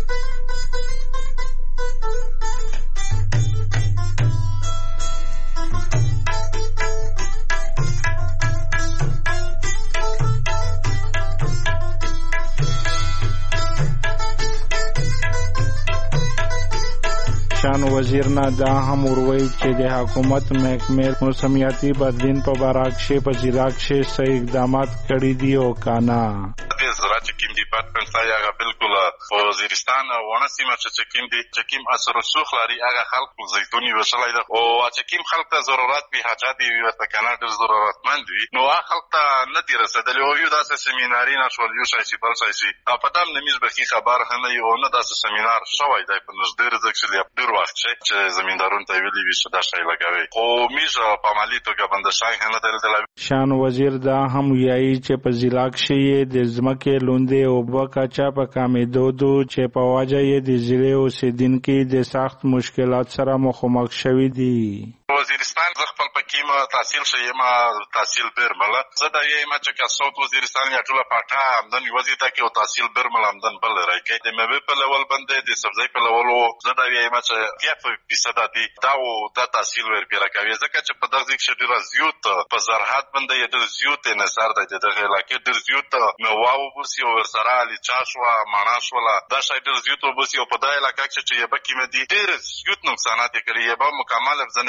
شان وزیر نه دا هم وروي چې د حکومت محکمې موسمیاتي بدلون په برعکس په ضلع کې صحیح اقدامات کړي دي او کانا د زراعت کیم ډیپارټمنټ ته هغه بالکل وزیرستان ونه سیمه چې کیم دي چې کیم اثر رسوخ لري هغه خلک زیتونی وشلای ده او چې کیم خلک ته ضرورت به حاجت وي ورته کنه ډېر ضرورتمند وي نو هغه خلک ته نه دي رسیدلی او یو داسې سیمیناري نشول یو شای بل شای په دام نمیز به خبر هم یو نه داسې سیمینار شوی دی په نږدې ورځ کې ډېر وخت چې زمیندارون ته ویلي وي چې دا شی لګوي خو میزه په عملي توګه باندې شای نه درته شان وزیر دا هم ویایي چې په ضلع کې د ځمکې لوندې او بکاچا په کامیدو دو چې په واجه یې د ضلع اوسیدونکي د سخت مشکلات سره مخامخ شوي دي. وزیرستان زه خپل پکې ما تحصیل شوم تحصیل برمله زه دا یم چې کا صوت وزیرستان یا ټول پاټا آمدن وزیر ته کې او تحصیل برمله آمدن بل راکې د مې په لول باندې د سبزی په لول زه دا یم چې 1% دي دا او د تحصیل ور پیرا کوي ځکه چې په دغه کې ډېر زیات په زراعت باندې ډېر زیات نثر د دغه علاقې ډېر زیات نوو بوسي او سره لچا شو مانا شو دا شای ډېر زیات بوسي او په دغه علاقې کې چې یبه کې مې دي ډېر زیات نقصانات کړي یبه مکمل ځنه علاقې کې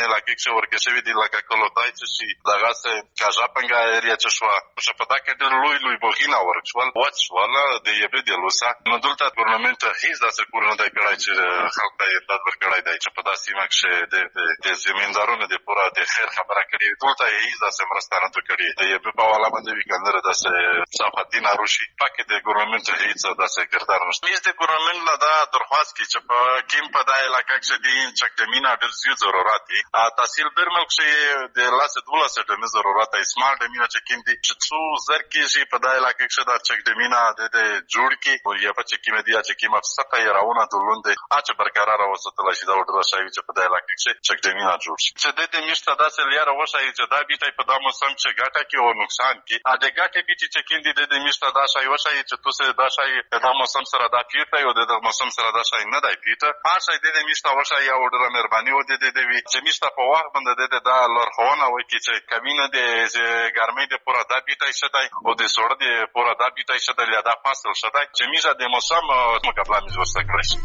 چې ورکې شوي دي لکه کلودای چې شي دغسې کاژاپنګه ایریا چې شوه چې په دا کې ډېر لوی بوغونه ورکشول وچ شول د یبې د لوسه نو دلته ګورنمنټ هیڅ داسې کور نه دی کړی چې خلک ته یې امداد ورکړی دی چې په دا سیمه کښې د زمیندارونو د پوره د خیر خبره کړې دلته یې هیڅ داسې مرسته نه ده کړې د یبې په حواله باندې وي که نه داسې صافدین روشي پکې د ګورنمنټ هیڅ داسې کردار نشته میز د ګورنمنټ نه دا درخواست کوي چې په کیم په دا علاقه کښې د چک ډمینه ډېر زیات ضرورت دي تحصیل برمل کښې د 12 ډمې ضرورت دی سمال ډمینه چې کیم دي چې څو زر کېږي په دا علاقه کښې دا چک ډمینه د جوړ کړي او یا په چې کیمه دي چې کیمه څخه یې راونه دلوندې چې برقراره وساتلی شي دا ورډره شوي چې په دا علاقه کښې چک ډمینه جوړ شي چې د دې میشته داسې لیاره وښایي چې دا بیټی په دا موسم چې ګټه کړي او نقصان کړي د ګټې بیټي چې کیم دي د دې میشته دا شی وښایي چې تاسې دا شی دا موسم سره دا پیټ دی او د موسم سره دا شی نه دی پیټ هر شی د دې میشته وښایي او ډېره مهرباني و د دې وي چې میشته په وخت باندې د دا لارښوونه وکړي چې کمینه د ګرمۍ د پوره دا بیټی شه دی او د سوړه د پوره دا بیټی شه دی یا دا فصل شه دی چې میزه د موسم مقابله میز ورسته کړی شي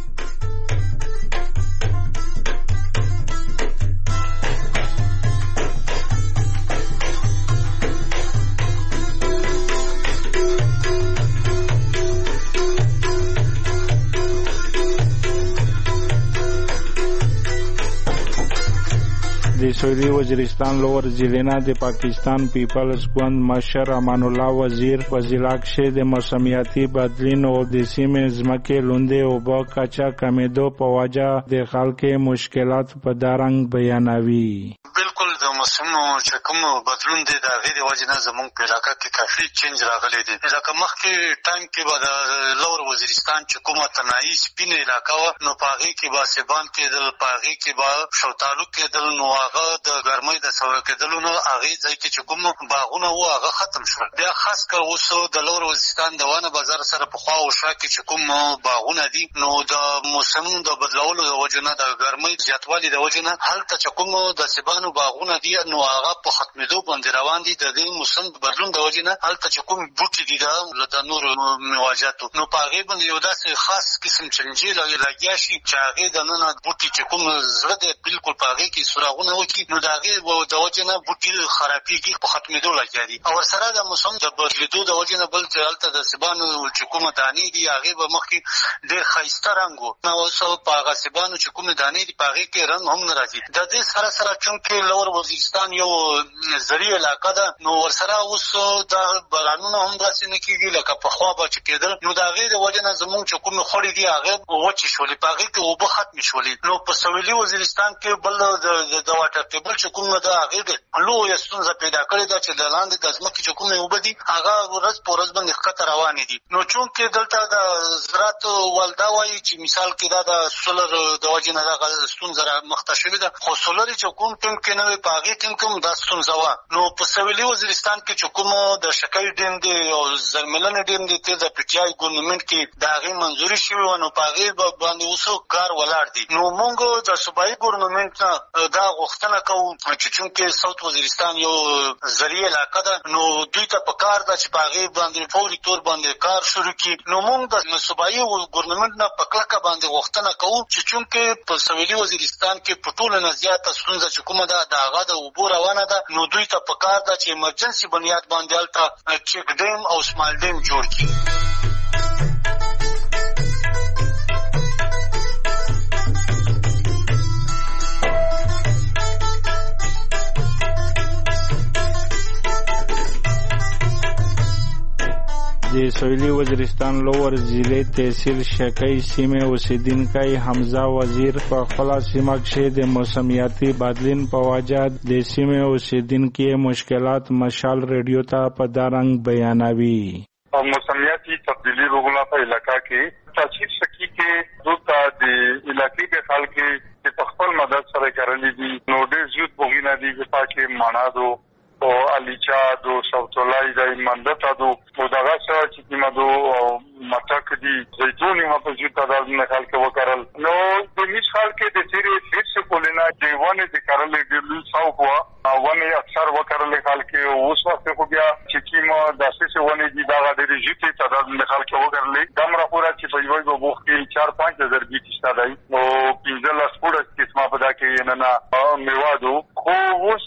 د سعودي وزیرستان لور ضلع نه د پاکستان پیپلز ګوند مشر امان الله وزیر په ضلع کښې د موسمیاتي بدلون او د سیمې ځمکې لوندې اوبه کچه کمېدو په وجه د خلکو مشکلات په دا رنګ بیانوي. بالکل د موسمو چې کوم بدلون دی د هغې د وجې نه زموږ په علاقه کې کافي چینج راغلی دی. لکه مخکې ټایم کې به د لور وزیرستان چې کومه تنهایي سپینه علاقه وه نو په هغې کې به سیبان کېدل په هغې کې به شوتالو کېدل نو هغه د ګرمۍ د سوړه کېدلو نه هغې ځای کې چې کوم باغونه وو هغه ختم شول. بیا خاص کر اوس د لور وزیرستان د ونه بازار سره پخوا او شا کې چې کوم باغونه دي نو د موسمونو د بدلولو د وجې نه د ګرمۍ زیاتوالي د وجې نه هلته چې کوم د سیبانو باغونه دي نو هغه په ختمېدو باندې روان دي. د دې موسم د بدلون د وجې نه هلته چې کوم بوټي دي د نورو میوه‌جاتو نو په هغې باندې یو داسې خاص قسم چنجې لګیا شي چې هغې دننه بوټي چې کوم زړه دی بالکل په هغې کې سوراخونه وکړي نو د هغې د وجې نه بوټي خرابېږي په ختمېدو لګیا دي. او ورسره د موسم د بدلېدو د وجې نه بل چې هلته د سیبانو چې کومه دانې دي هغې به مخکې ډېر ښایسته رنګ و اوس په هغه سیبانو چې کومې دانې دي په هغې کې رنګ هم نه راځي. د دې سره سره چونکې لور وزیرستان یو زرعي علاقه ده نو ورسره اوس دا بارانونه هم داسې نه کېږي لکه پخوا به چې کېدل نو د هغې د وجې نه زمونږ چې کومې خوړې دي هغې وچې شولې په هغې کې اوبه ختمې شولې. نو په سویلي وزیرستان کې بل د واټر ټیبل چې کوم ده هغې د لویه ستونزه پیدا کړې ده چې د لاندې د ځمکې چې کومې اوبه دي هغه ورځ په ورځ باندې ښکته روانې دي. نو چونکې دلته د زراعت والده وایي چې مثال کې دا د سولر د وجې نه دغه ستونزه مخته شوې ده خو سولر چې کوم ټیم کې نه وي په هغې ټیم کې هم دا ستونزه وه. نو په سویلي وزیرستان کې چې کوم د شکۍ ډیم دی او زرملنې ډیم دی تېر د پي ټي آی ګورنمنټ کې د هغې منظوري شوې وه نو په هغې باندې اوس کار ولاړ دی. نو موږ د صوبایي ګورنمنټ نه دا غوښتنه کوو چې چونکې ساوت وزیرستان یو زرعي علاقه ده نو دوی ته په کار ده چې په هغې باندې فوري طور باندې کار شروع کړي. نو موږ د صوبایي ګورنمنټ نه په کلکه باندې غوښتنه کوو چې چونکې په سویلي وزیرستان کې په ټولو نه زیاته ستونزه چې کومه ده د هغه د اوبو روانه ده نو دوی ته په کار ده چې ایمرجنسي بنیاد باندې هلته چک ډیم او سمال ډیم جوړ کړي. د سویلي وزیرستان لور ضلع تحصیل شکی سیمې اوسیدونکی حمزه وزیر په خپله سیمه کښې د موسمیاتي بدلون په وجه د سیمې اوسیدونکي مشکلات مشال ریډیو ته په دا رنګ بیانوي. موسمیاتي تبدیلي روغله په علاقه کې تحصیل شکی کې دوته د علاقې د خلک چې په خپل مدد سره کرلي دي نو ډېر زیات بوغونه دي چې پاکې مانادو او الیچا دو سوتولای د مندتا دو او دغه څه چې کیمدو او مټک دي زيتون هم په ځای تعداد نه خلک وکړل نو د میش خلک د تیرې فیس کولینا د ونه د کارلې د لوی څو هوا ونه اکثر وکړل خلک اوس وخت خو بیا چې کیما داسې ونه دي دا د ریجیټي تعداد نه خلک وکړل دمر پورا چې په یوه بوخ کې 4-5 هزار بیت شته دی او 15 سپورت کې قسمه په دا کې نن میوادو خو اوس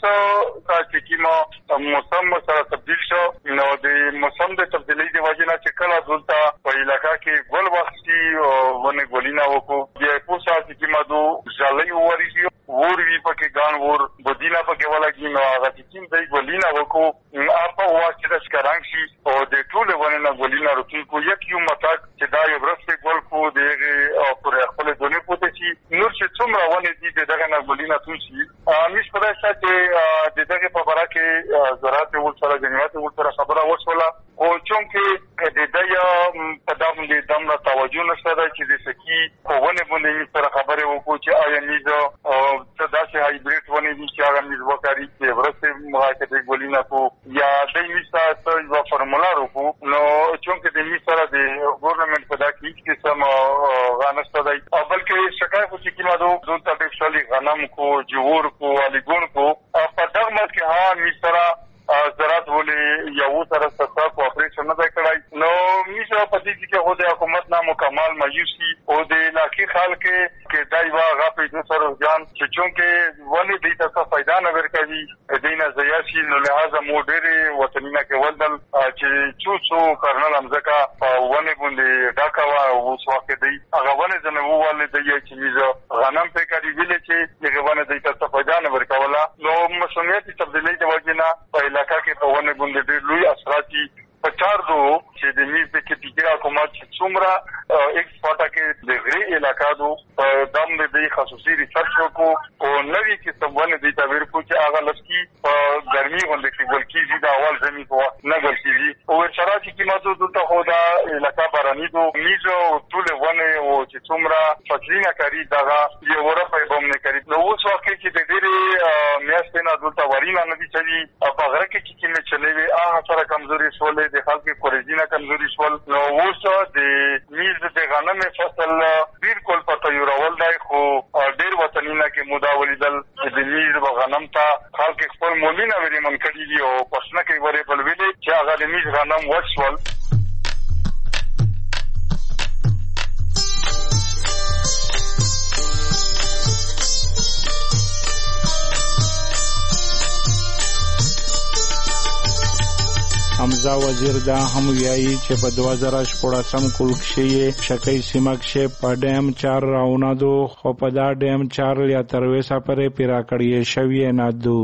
چې کیما موسم سره تبدیل شو نو د موسم د تبدیلی د وجه نه چې کله دلته په علاقہ کې ګل وختي ونه ګولینا وکړو بیا پوسا چې کیما دو ځلې ورشي ورې پکې ګان ور بدینا پکې ولګي نو هغه چې دای ګولینا وکړو اپا واسطه د ښکارنګ شي او د ټول ونه نه ګولینا روتي کو یو متاک چې دا یو برسته ګول کو دغه پر خپل دونه پوتې چې نور چې څومره ونه دي دغه نه ګولینا توشي مش په داسه چې دغه په برا کې زراعت ول سره جنیات ول سره خبره وشوله او چونکه د دې په دامن د دم را توجه نشته چې د سکی په ونه باندې سره خبره وکړو چې آیا میزه څه داسې هایبریډ ونه دي چې هغه میز وکړي چې ورسته مراکته ګولینا کو یا د میسا ته یو فرمولا وکړو نو چونکه د میسا د ګورنمنت په داخل کې سم غانسته دی او بلکې شکایت چې کیما دو ته شالي غنم کو جوور کو الیګون کو په دغه مت کې ها میسا زراعت ولې یو سره ستا کو اپریشن نه کړای نو میشه پتی چې خو د حکومت نه مکمل مایوسی او د علاقې خلک کې دای وا غاپې د سره ځان چې چونکه ولې دې تاسو فائدہ نه ورکوي دینه زیاشي نو لہذا مو ډېر وطنینه کې ولدل چې څو کرنل امزکا ونه باندې ډاکوا او څوکې دی هغه ونه زنه وواله دی چې میزه غنم په کاری ویل چې هغه ونه دې تاسو فائدہ نه ورکولا نو مسولیت تبدیلی د وجنه علاقہ کې په ونه باندې ډېر لوی اثرات پچار دو چې د میز د کې حکومت چې څومره ایکسپورټ کې د غری علاقہ دو دم د خصوصي ریسرچ کو او نوې کې سمونه د تعبیر کو چې هغه لسکی په ګرمي باندې کې ګلکیږي د اول زمي په وخت نه ګلکیږي او شرا چې کیماتو دلته خو دا علاقہ باراني دو میزو ټول ونه او چې څومره فصلینا کوي دا یو ورپه باندې کوي نو اوس وخت کې د ډېری میاشتې نه دلته ورینه نه دي چې په غره کې چې چلے وي هغه سره کمزوري شولې د خلکو کورېجینه کمزوري شول نو اوس د میز د غنم فصل بالکل پته یو راول دی خو ډېر وطنینه کې مداولیدل د میز د غنم ته خلک خپل مولینه وری من کړي دي او پښنه کې وری بل ویلي چې هغه د میز غنم وښول حمزه وزیر دا هم ویایي چې په 2014 کال کې شکای سیمه کې په ډیم 4 راونه دو خو په دا ډیم 4 یا ترویسا پرې پیرا کړی شوی نه دو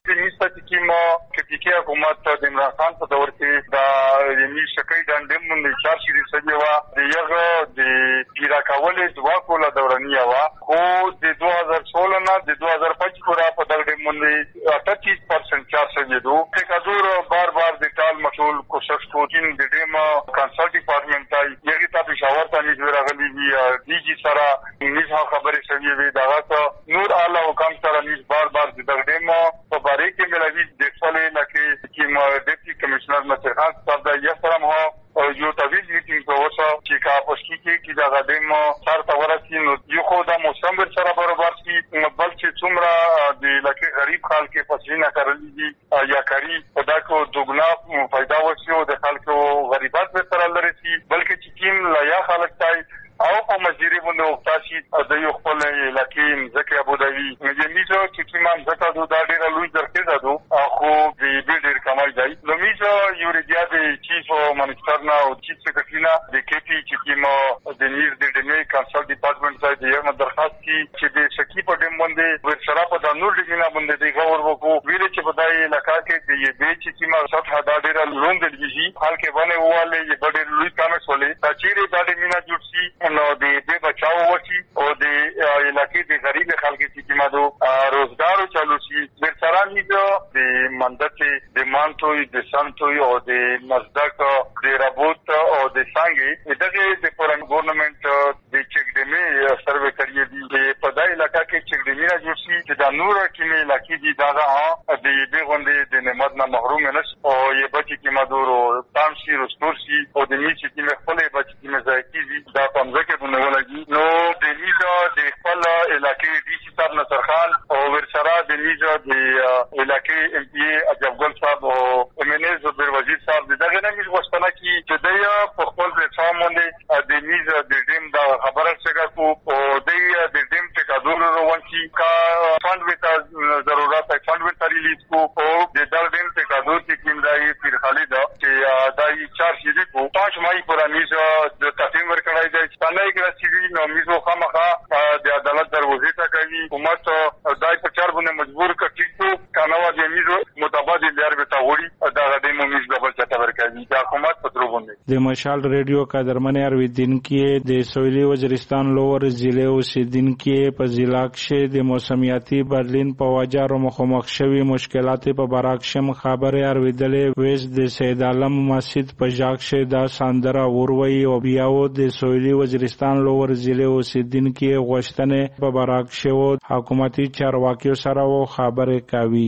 کیما کې حکومت د عمران خان په دور کې دا یمي شکای د ډیم باندې 4 شری سجه وا د یغه د پیرا کولې دوا کوله دورانیه وا خو د 2016 نه د 2025 پورا په دغه ډیم باندې 38% 4 سجه دو ټکادور بار بار د ټال مسؤل کوشش کوین د ډیم کنسلټ ډپارټمنټ ای یغه ته پېښور ته نږدې راغلي دي ډي جی سره انګلیس خبرې شوې وي دا نور اعلی حکام سره نږدې بار بار د ډیم په باره کې ملوي د خپل لکه چې ډیپټي کمشنر نصر خان صاحب دا یې سره مو یو تعویض میټینګ په وسه چې کا پښتي کې دا غدیم سر ته ورسي نو یو خو دا موسم سره برابر شي بل چې څومره د لکه غریب خلک فصلونه کړلې دي یا کاری په دا کو دوګنا فائدہ ورسي او د خلکو غریبات به سره لري بلکې چې کیم لا یا خلک تای او په مزيري باندې وختاشي د یو خپل لکه ځکه ابو داوی میزو چې کیمان زکه دو دا ډیره لوی درکې ده خو د ډېر کمای دی نو میزو یو ریډیا د چیف منسټر نه او چیف سکرټری نه د کېپی چې کیما د نیز د ډیمې کانسل ډپارټمنټ ځای د یو درخواست کی چې د شکی په ډیم باندې ورسره په د نور ډینا باندې د غور وکړو ویل چې په دای علاقہ کې د یې به چې کیما سطح دا ډیره لوند دیږي حال کې باندې واله یې ډېر لوی کامه سولې تاچیرې د ډینا جوړ شي نو د بچاو وشي او د علاقې د غریب خلکو چې کیمادو روزګار چالو شي ورسره نیځو د مندته د مانتوي د سنتوي او د مزدک د رابوت او د څنګه دغه د پورن ګورنمنت د چګډمي سروې کړی دی په دای علاقې کې چګډمي نه جوړ شي چې د نور کې علاقې دي دا د دې غونډې د نعمت نه محروم نه شي او یې بچی کیمادو تام شي رستور شي او د میچ کې خپل بچی کې مزایکی دي دا پمزه کې نو د میزو د خپل علاقې ډي سي صاحب نصر خان او ورسره د میزو د علاقې ام پی اجب ګل صاحب او ام ان ایس زبیر وزیر صاحب دغه نه میز غوښتنه کی چې د په خپل پلیټفارم باندې د میزو د ډیم دا خبره څنګه کو او د ډیم ټکادور روان کی د مشال ریډیو قدرمن اوریدونکو د سویلي وزیرستان لوور ضلع اوسیدونکو په ضلع کې د موسمیاتي بدلون په وجه مخامخ شوي مشکلات په باره کې خبره اوریدلې ویس د سید عالم مسجد په ځای کې دا سندره وروي او بیا د سویلي وزیرستان لوور ضلع اوسیدونکو غوښتنې په باره کې حکومتي چارواکیو سره خبرې کوي.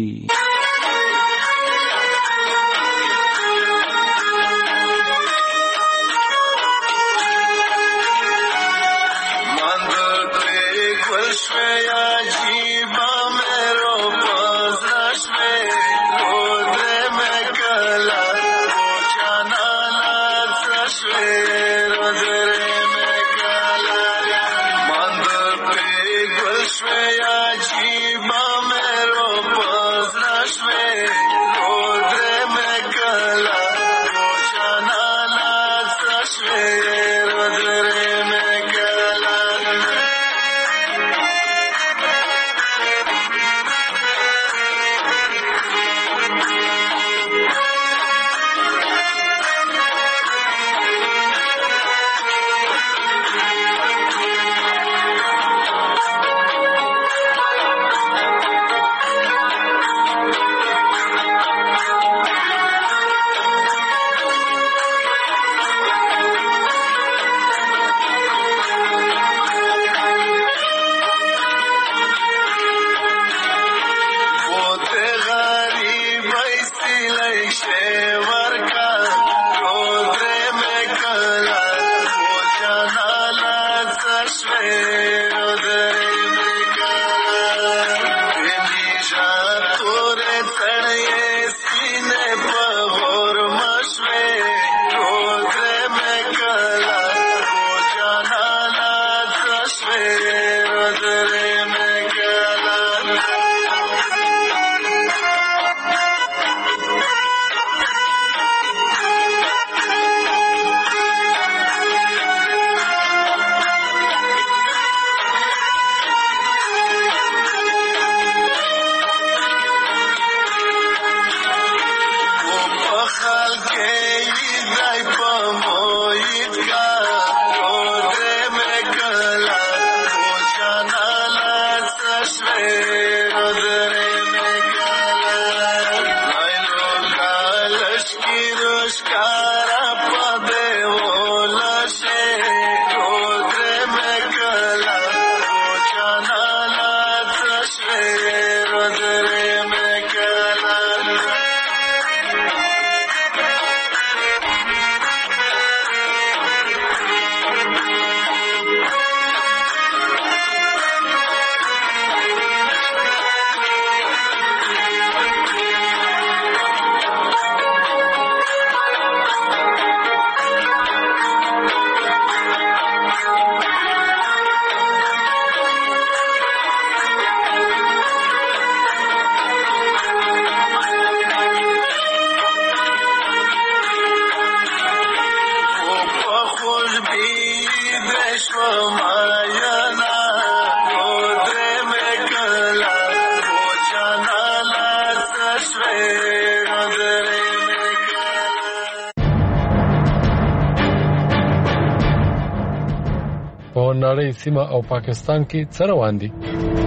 نړۍ سیمه او پاکستان کې څه روان دي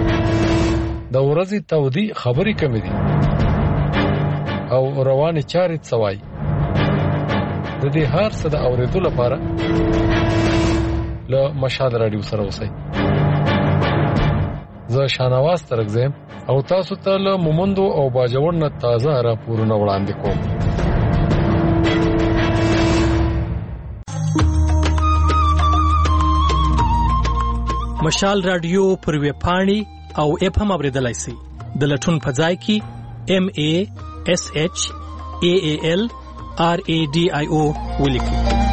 د ورځې تودي خبرې کمې دي او رواني چارې څه وایي د دې هر څه د اورېدو لپاره له مشال رادیو سره اوسئ. زه شانواز ترکزم او تاسو ته له مومندو او باجوړ نه تازه راپورونه وړاندې کوم. مشال رادیو پر ویب پاڼې او اپ هم اوریدلای شئ. د لټون په ځای کې MASHALRADIO ولیکئ.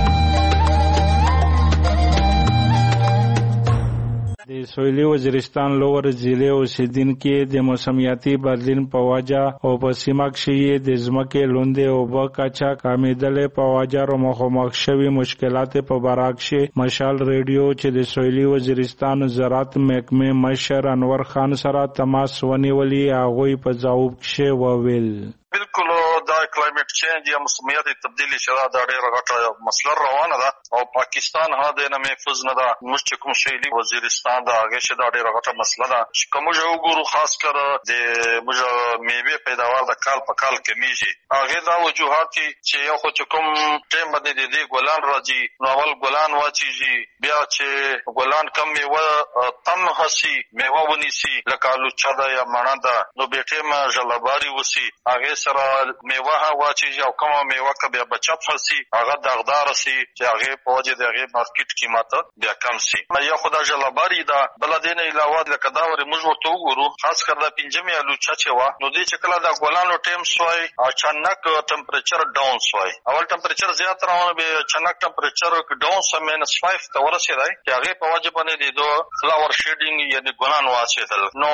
سویلي وزیرستان لوور ضلع اوسیدونکو د موسمیاتي بدلون په وجه او په سیمه کې د ځمکې لوندې او بکاچا کمیدلې په وجه مخامخ شوي مشکلات په باره کې مشال ریډیو چې د سویلي وزیرستان زراعت محکمې مشر انور خان سره تماس ونیولې هغه په ځواب کې وویل بالکل دا کلایمټ چینج یا موسمیات تبدیلی چې دا ډېره غټه مسله روانه ده او پاکستان ها د نه محفوظ نه ده. موږ چې کوم شیلی وزیرستان دا هغه چې دا ډېره غټه مسله ده چې کوم یو ګورو خاص کر د موږ میوه پیداوار د کال په کال کمیږي. هغه دا وجوهات چې یو خو چې کوم ټیم باندې د ګلان راځي نو اول ګلان واچيږي بیا چې ګلان کم میوه تم هسي میوه ونیسي لکه الوچه ده یا مڼه ده نو به ټیم جلباري وسی هغه سره میوه واچيږي او کومه میوه که بیا بچت هسي هغه دغدار سي چې هغه په وجه د هغه مارکیټ قیمت بیا کم سي. یا خو دا جلباري ده بل دین علاوه لکه دا ور موږ ورته وګورو خاص کر دا پنځمه الوچه چې وا نو دې چې کله دا ګلانو ټیم سوای اچانک ټمپریچر ډاون سوای اول ټمپریچر زیات روانه به اچانک ټمپریچر ډاون سم -5 ته ورسېدای چې هغه په وجه باندې د فلاور شیډینګ یعنی ګلان واچېدل نو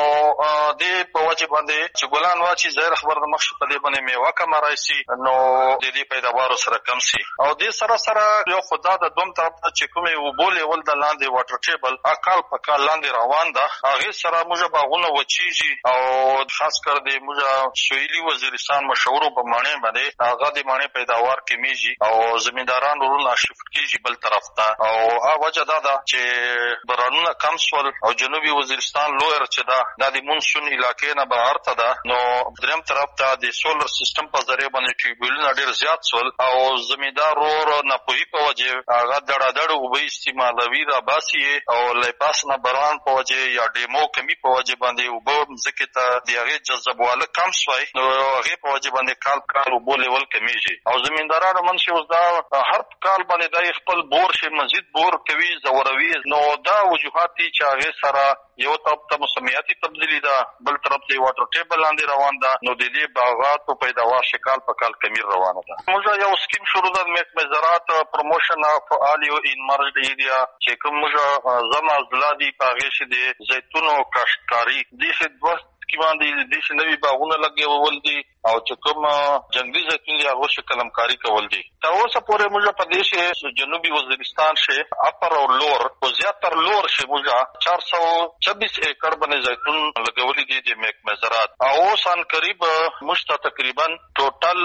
دې په وجه باندې چې ګلان واچي ظاهر خبر د مخ په دې باندې میوه کم راځي نو د دې پیداوار سره کم سي او دې سره یو خدا د دوم طرف چې کومه وبولې ول د لاندې واټر ټیبل اکال په کال لاندې روان ده هغه سره موږ باغونه وچیږي او خاص کر دې موږ سویلي وزیرستان مشهور په معنی باندې هغه د معنی پیداوار کمیږي او زمینداران ورونه شفت کیږي بل طرف ته او هغه وجه دا ده چې برانونه کم سول او جنوبي وزیرستان لویر چې دا د مونسون علاقې نه بهر ته ده نو دریم طرف ته د سولر سیستم په ذریعہ باندې ټیوبولونه ډیر زیات سول او زمیندار ور نه پوي په وجه هغه دړه وبې استعمالوي را باسي او لپاس نه بران په وجه یا ډیمو کمی په وجه باندې وب ځکه ته د هغه جذبواله کم سوی نو هغه په وجه باندې کال وبول ول کمیږي او زمیندارانو منشي اوس دا هر کال باندې د خپل بور شي مزید بور کوي زوروي نو دا وجوهات چې هغه سره یو طرف ته موسمیاتي تبدیلی ده بل طرف ته واټر ټیبل لاندې روان ده نو د دې باغات په پیداوار شکل په کال کمی روانه ده. موږ یو سکیم شروع ده مزارات پروموشن اف الیو ان مرج ایریا چې کوم موږ زما زلادي پاغې شه دي زيتونو کاشتکاری دي څه دوست کی باندې د دې نوې باغونه لګول دي او چې کوم جنگلي زيتون دي هغه شکلمکاری کول دي. تر اوسه پورې موږ په دې جنوبي وزیرستان شه اپر او لور او زیاتر لور شه موږ 426 ایکڑ باندې زيتون لګولې دي د میک مزارات او سان قریب مشت تقریبا ټوټل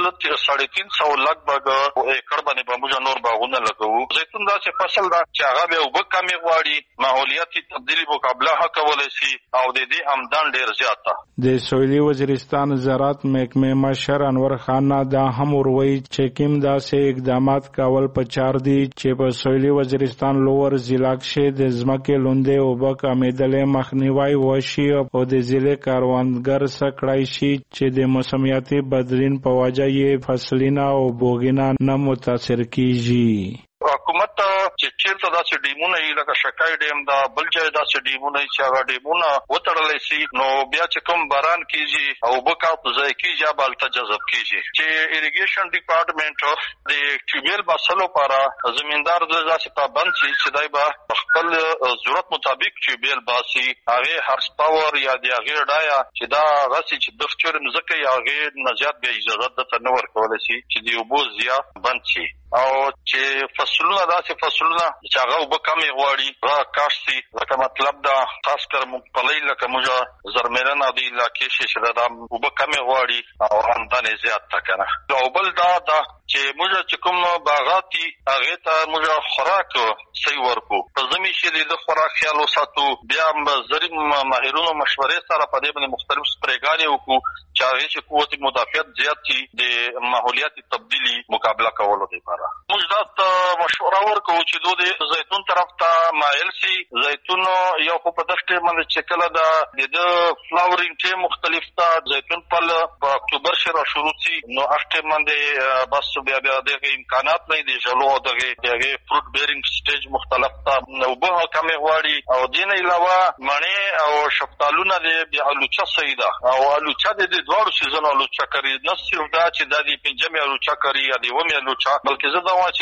350 لګبګ ایکڑ باندې موږ نور باغونه لګو. زيتون دا چې فصل دا چې هغه به وبکمې غواړي ماحولیاتي تبدیلی مقابله کولای شي او د دې آمدن ډیر زیات د سویلي وزیرستان زراعت محکمه مشر انور خان دا هم وروي چې کوم داسې اقدامات کول په چار دي چې په سویلي وزیرستان لوور ضلع کې د ځمکې لوندې او بک امیدلې مخنیوي وشي او د ضلع کاروانګر سکړای شي چې د موسمیاتي بدلون په وجه یې فصلونه او بوګینا نه متاثر کیږي. حکومت چې چیرته داسې ډیمونه یې لکه شکای ډیم دا بل ځای داسې ډیمونه چې هغه ډیمونه وتړلی شي نو بیا چې کوم باران کیږي او بکا ځای کیږي بل ته جذب کیږي چې اریګیشن ډپارټمنټ د ټیوبل باسلو لپاره زمیندار د داسې پابند شي چې دای به خپل ضرورت مطابق ټیوبل باسي هغه هارس پاور یا د هغه ډایا چې دا غسي چې د فچر مزکه یا هغه نزيات به اجازه د تنور کول شي چې دی وبو زیا بند شي او چې فصلونه داسې فصلونه چې هغه وبکمې غواړي را کاشتي لکه مطلب دا خاص کر مقبلې لکه موږ زرمرن د علاقې چې دا وبکمې غواړي او آمدن زیات تکنه او بل دا چې موږ چې کوم باغاتي هغه ته موږ خوراک صحیح ورکو په زمي چې د خوراک خیال وساتو بیا زریم ماهرونو مشورې سره په دې باندې مختلف سپریګانې وکړو چې هغه چې قوت مدافعت زیات شي د ماحولیاتي تبدیلی مقابله کولو لپاره موږ دا مشوره ورکو چې دوی زيتون طرف ته مایل شي. زيتون یو په دغه باندې چې کله د فلاورینګ ټیم مختلف تا زيتون په اکتوبر شهر شروع شي نو هغه باندې بس بیا د امکانات نه دي جلو دغه فروټ بیرینګ سټیج مختلف تا نو به کم غواړي او دین علاوه مڼې او شفتالونه د الوچه سیدا او الوچه د دوړو سيزن الوچه کوي نه صرف دا چې د پنځمه الوچه کوي یا د ومه الوچه بلکې زه دا وایم چې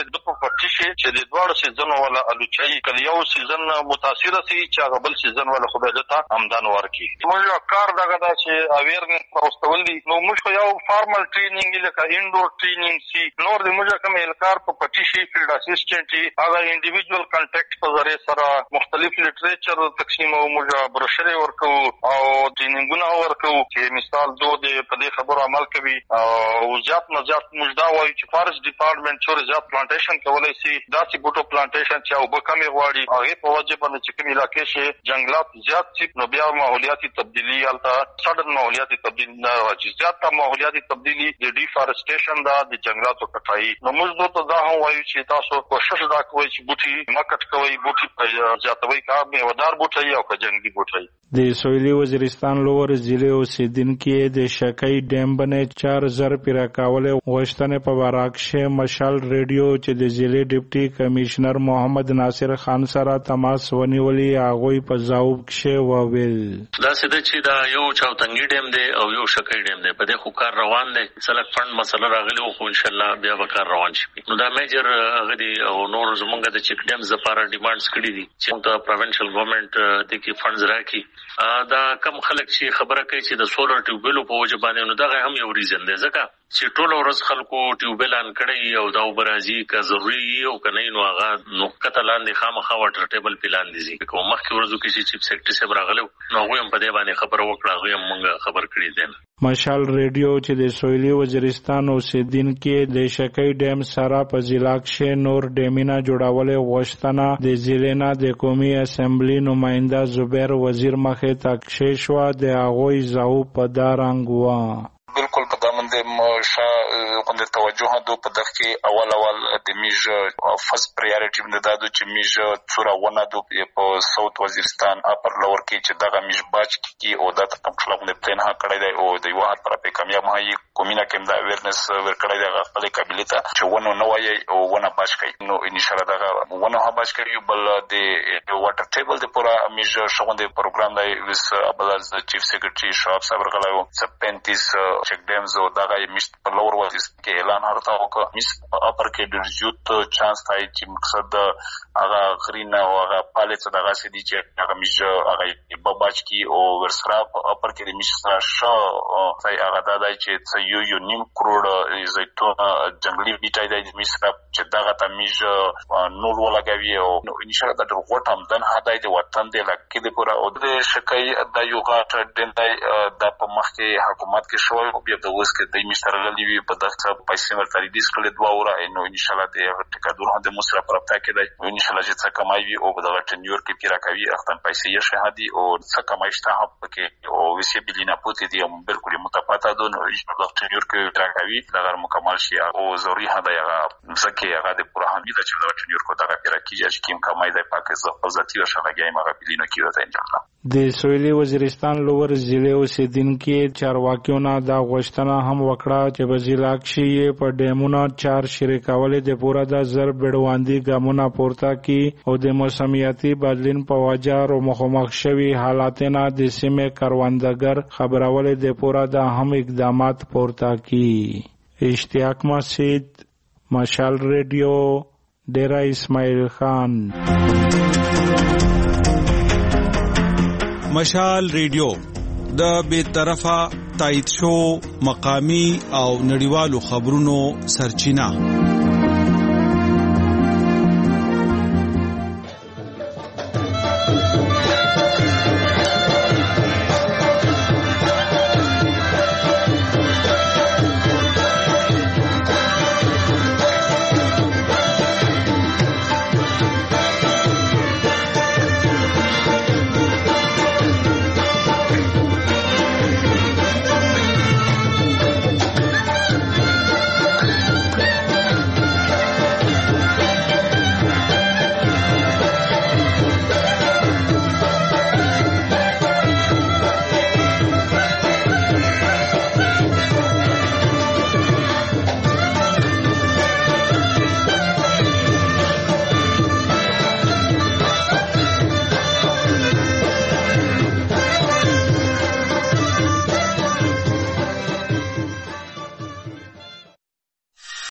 چې د په پټی شي چې د دوړو سیزن ولا الوچي کله یو سیزن متاثر سي چې غبل سیزن ولا خدای ته آمدن ورکي موږ کار دغه دا چې اویرنس پروستول دي نو موږ یو فارمل ټریننګ لکه انډور ټریننګ سي نور د موږ کوم الکار په پټی شي فیلډ اسسټنټ هغه انډیویډوال کانټیکټ په ذریعہ سره مختلف لټریچر تقسیم او موږ بروشر ورکو او ټریننګونه ورکو چې مثال دوه د په دې خبرو عمل کوي او زیات نه زیات موږ دا وایو چې فارست ډپارټمنټ چې زیات پلانټیشن کولای شي داسې بوټو پلانټیشن چې او به کمی غواړي هغه په وجه باندې چې کوم علاقې شي جنگلات زیات شي نو بیا ماحولیاتي تبدیلی الته سډن ماحولیاتي تبدیلی نه راځي زیات ماحولیاتي تبدیلی د ډیفارسټیشن دا د جنگلاتو کټای نو موږ دوی ته دا هم وایو چې تاسو کوشش دا کوئ چې بوټي مکټ کوئ بوټي زیاتوي کار میوهدار بوټي او جنگلي بوټي د سویلی وزیرستان لور ضلع اوسیدونکو د شکی ډیم باندې 4000 پیرا کاوله غوښتنه په وراکشه مشال ریډیو چې د ضلع ډیپټي کمشنر محمد ناصر خان سره تماس ونیولي هغه په جواب کې وویل دا سده چې دا یو چاوتنګي ډیم دی او یو شکی ډیم دی په دې خو کار روان دی سلک فند مسله راغلی او ان شاء الله بیا به کار روان شي نو دا میجر غدي او نور زمونږ د چک ډیم لپاره ډیمانډز کړي دي چې د پروینشل ګورنمنت د کی فندز راکړي دا کم خلک چې خبره کوي چې د سولر ټیوبلو په وجه باندې نو دا هم یو ریزن دی ځکه چې ټول ورځ خلکو ټیوبل ان کړي او دا وبرازي کا ضروري او کني نو هغه نو کتلان دي خامخا واټر ټیبل پلان دي کوم مخکې ورځو کې چې چیف سیکرټری صاحب راغلو نو هغه هم په دې باندې خبر وکړه هغه هم موږ خبر کړی دي مشال ریډیو چې د سویلی وزیرستان اوسیدونکو د شکی ډیم سره په ضلع کې نور ډیمینا جوړول غوښتنه د ضلع د قومي اسمبلی نماینده زبیر وزیر مخه تکشیش و د هغه زاو په دارنګوا بالکل په دامن د مشا غونډه توجه دو په دغه کې اول د میج فرست پرایورټي نه دادو چې میج څورا ونه دو په ساوث وزیرستان اپر لور کې چې دغه میج باج کې او د تم خلک نه پلان ها کړی دی او د یو هات پر په کامیاب هي کومینه کې د اویرنس ور کړی دی خپل قابلیت چې ونه نو وایي او ونه باج کوي نو ان شاء الله دغه ونه ها باج کوي بل د واټر ټیبل د پورا میج شغونده پروګرام دی وس ابل از چیف سیکرټری شاب صبر غلاو 35 چک ډیمز او دغه میشت په لور وځي کې اعلان هرته وکړ میس اپر کې ډیر زیات چانس دی چې مقصد هغه غرینه او هغه پالیټ دغه سدي چې هغه میج هغه باباچ کې او ورسره اپر کې میش سره شو ځای هغه دای چې یو نیم کروڑ زیتون جنگلي بیټای دی میش چې دغه ته میج نور ولګوي او ان شاء الله د غوټ هم دن هداي د وطن د لکه د پورا او د شکای د یو غاټ دندای د په مخ کې حکومت کې شوی او بیا د اوس کې د مشترغلي وي په دغه پیسې ورته ریډیس کړل دوه اوره نو ان شاء الله د ټکادور هم د مصرف پرپتا کې دی ان شاء الله چې څه کمای وي او دغه ټنیور کې پیرا کوي اختن پیسې یې شهادي او څه کمای شته هم پکې او وسی بلینا پوتې دی هم بالکل متفاوت دي نو چې دغه ټنیور کې پیرا کوي دغه مکمل شي او ضروري هدا هغه ځکه هغه د پوره هم دي چې دغه ټنیور کو دغه پیرا کیږي چې کوم کمای دی پاکستان ذاتي او شغاګي مغه بلینا کې وته ان شاء الله د سویلی وزیرستان لور ضلع اوسیدونکو چارواکیونه دا غوښتنه هم وکړه چې په ضلع کې په ډیمونو 4 شریکول د پورا د زر بډواندي ګامونه پورته کی او د موسمیاتي بدلون په وجه رو مخامخ شوی حالاتونه د سیمه کروندګر خبرول د پورا د هم اقدامات پورته کی اشتیاق مسجد مشال ریډیو ډیرا اسماعیل خان مشال ریډیو د بیطرفه تایید شو مقامی او نړیوالو خبرونو سرچینه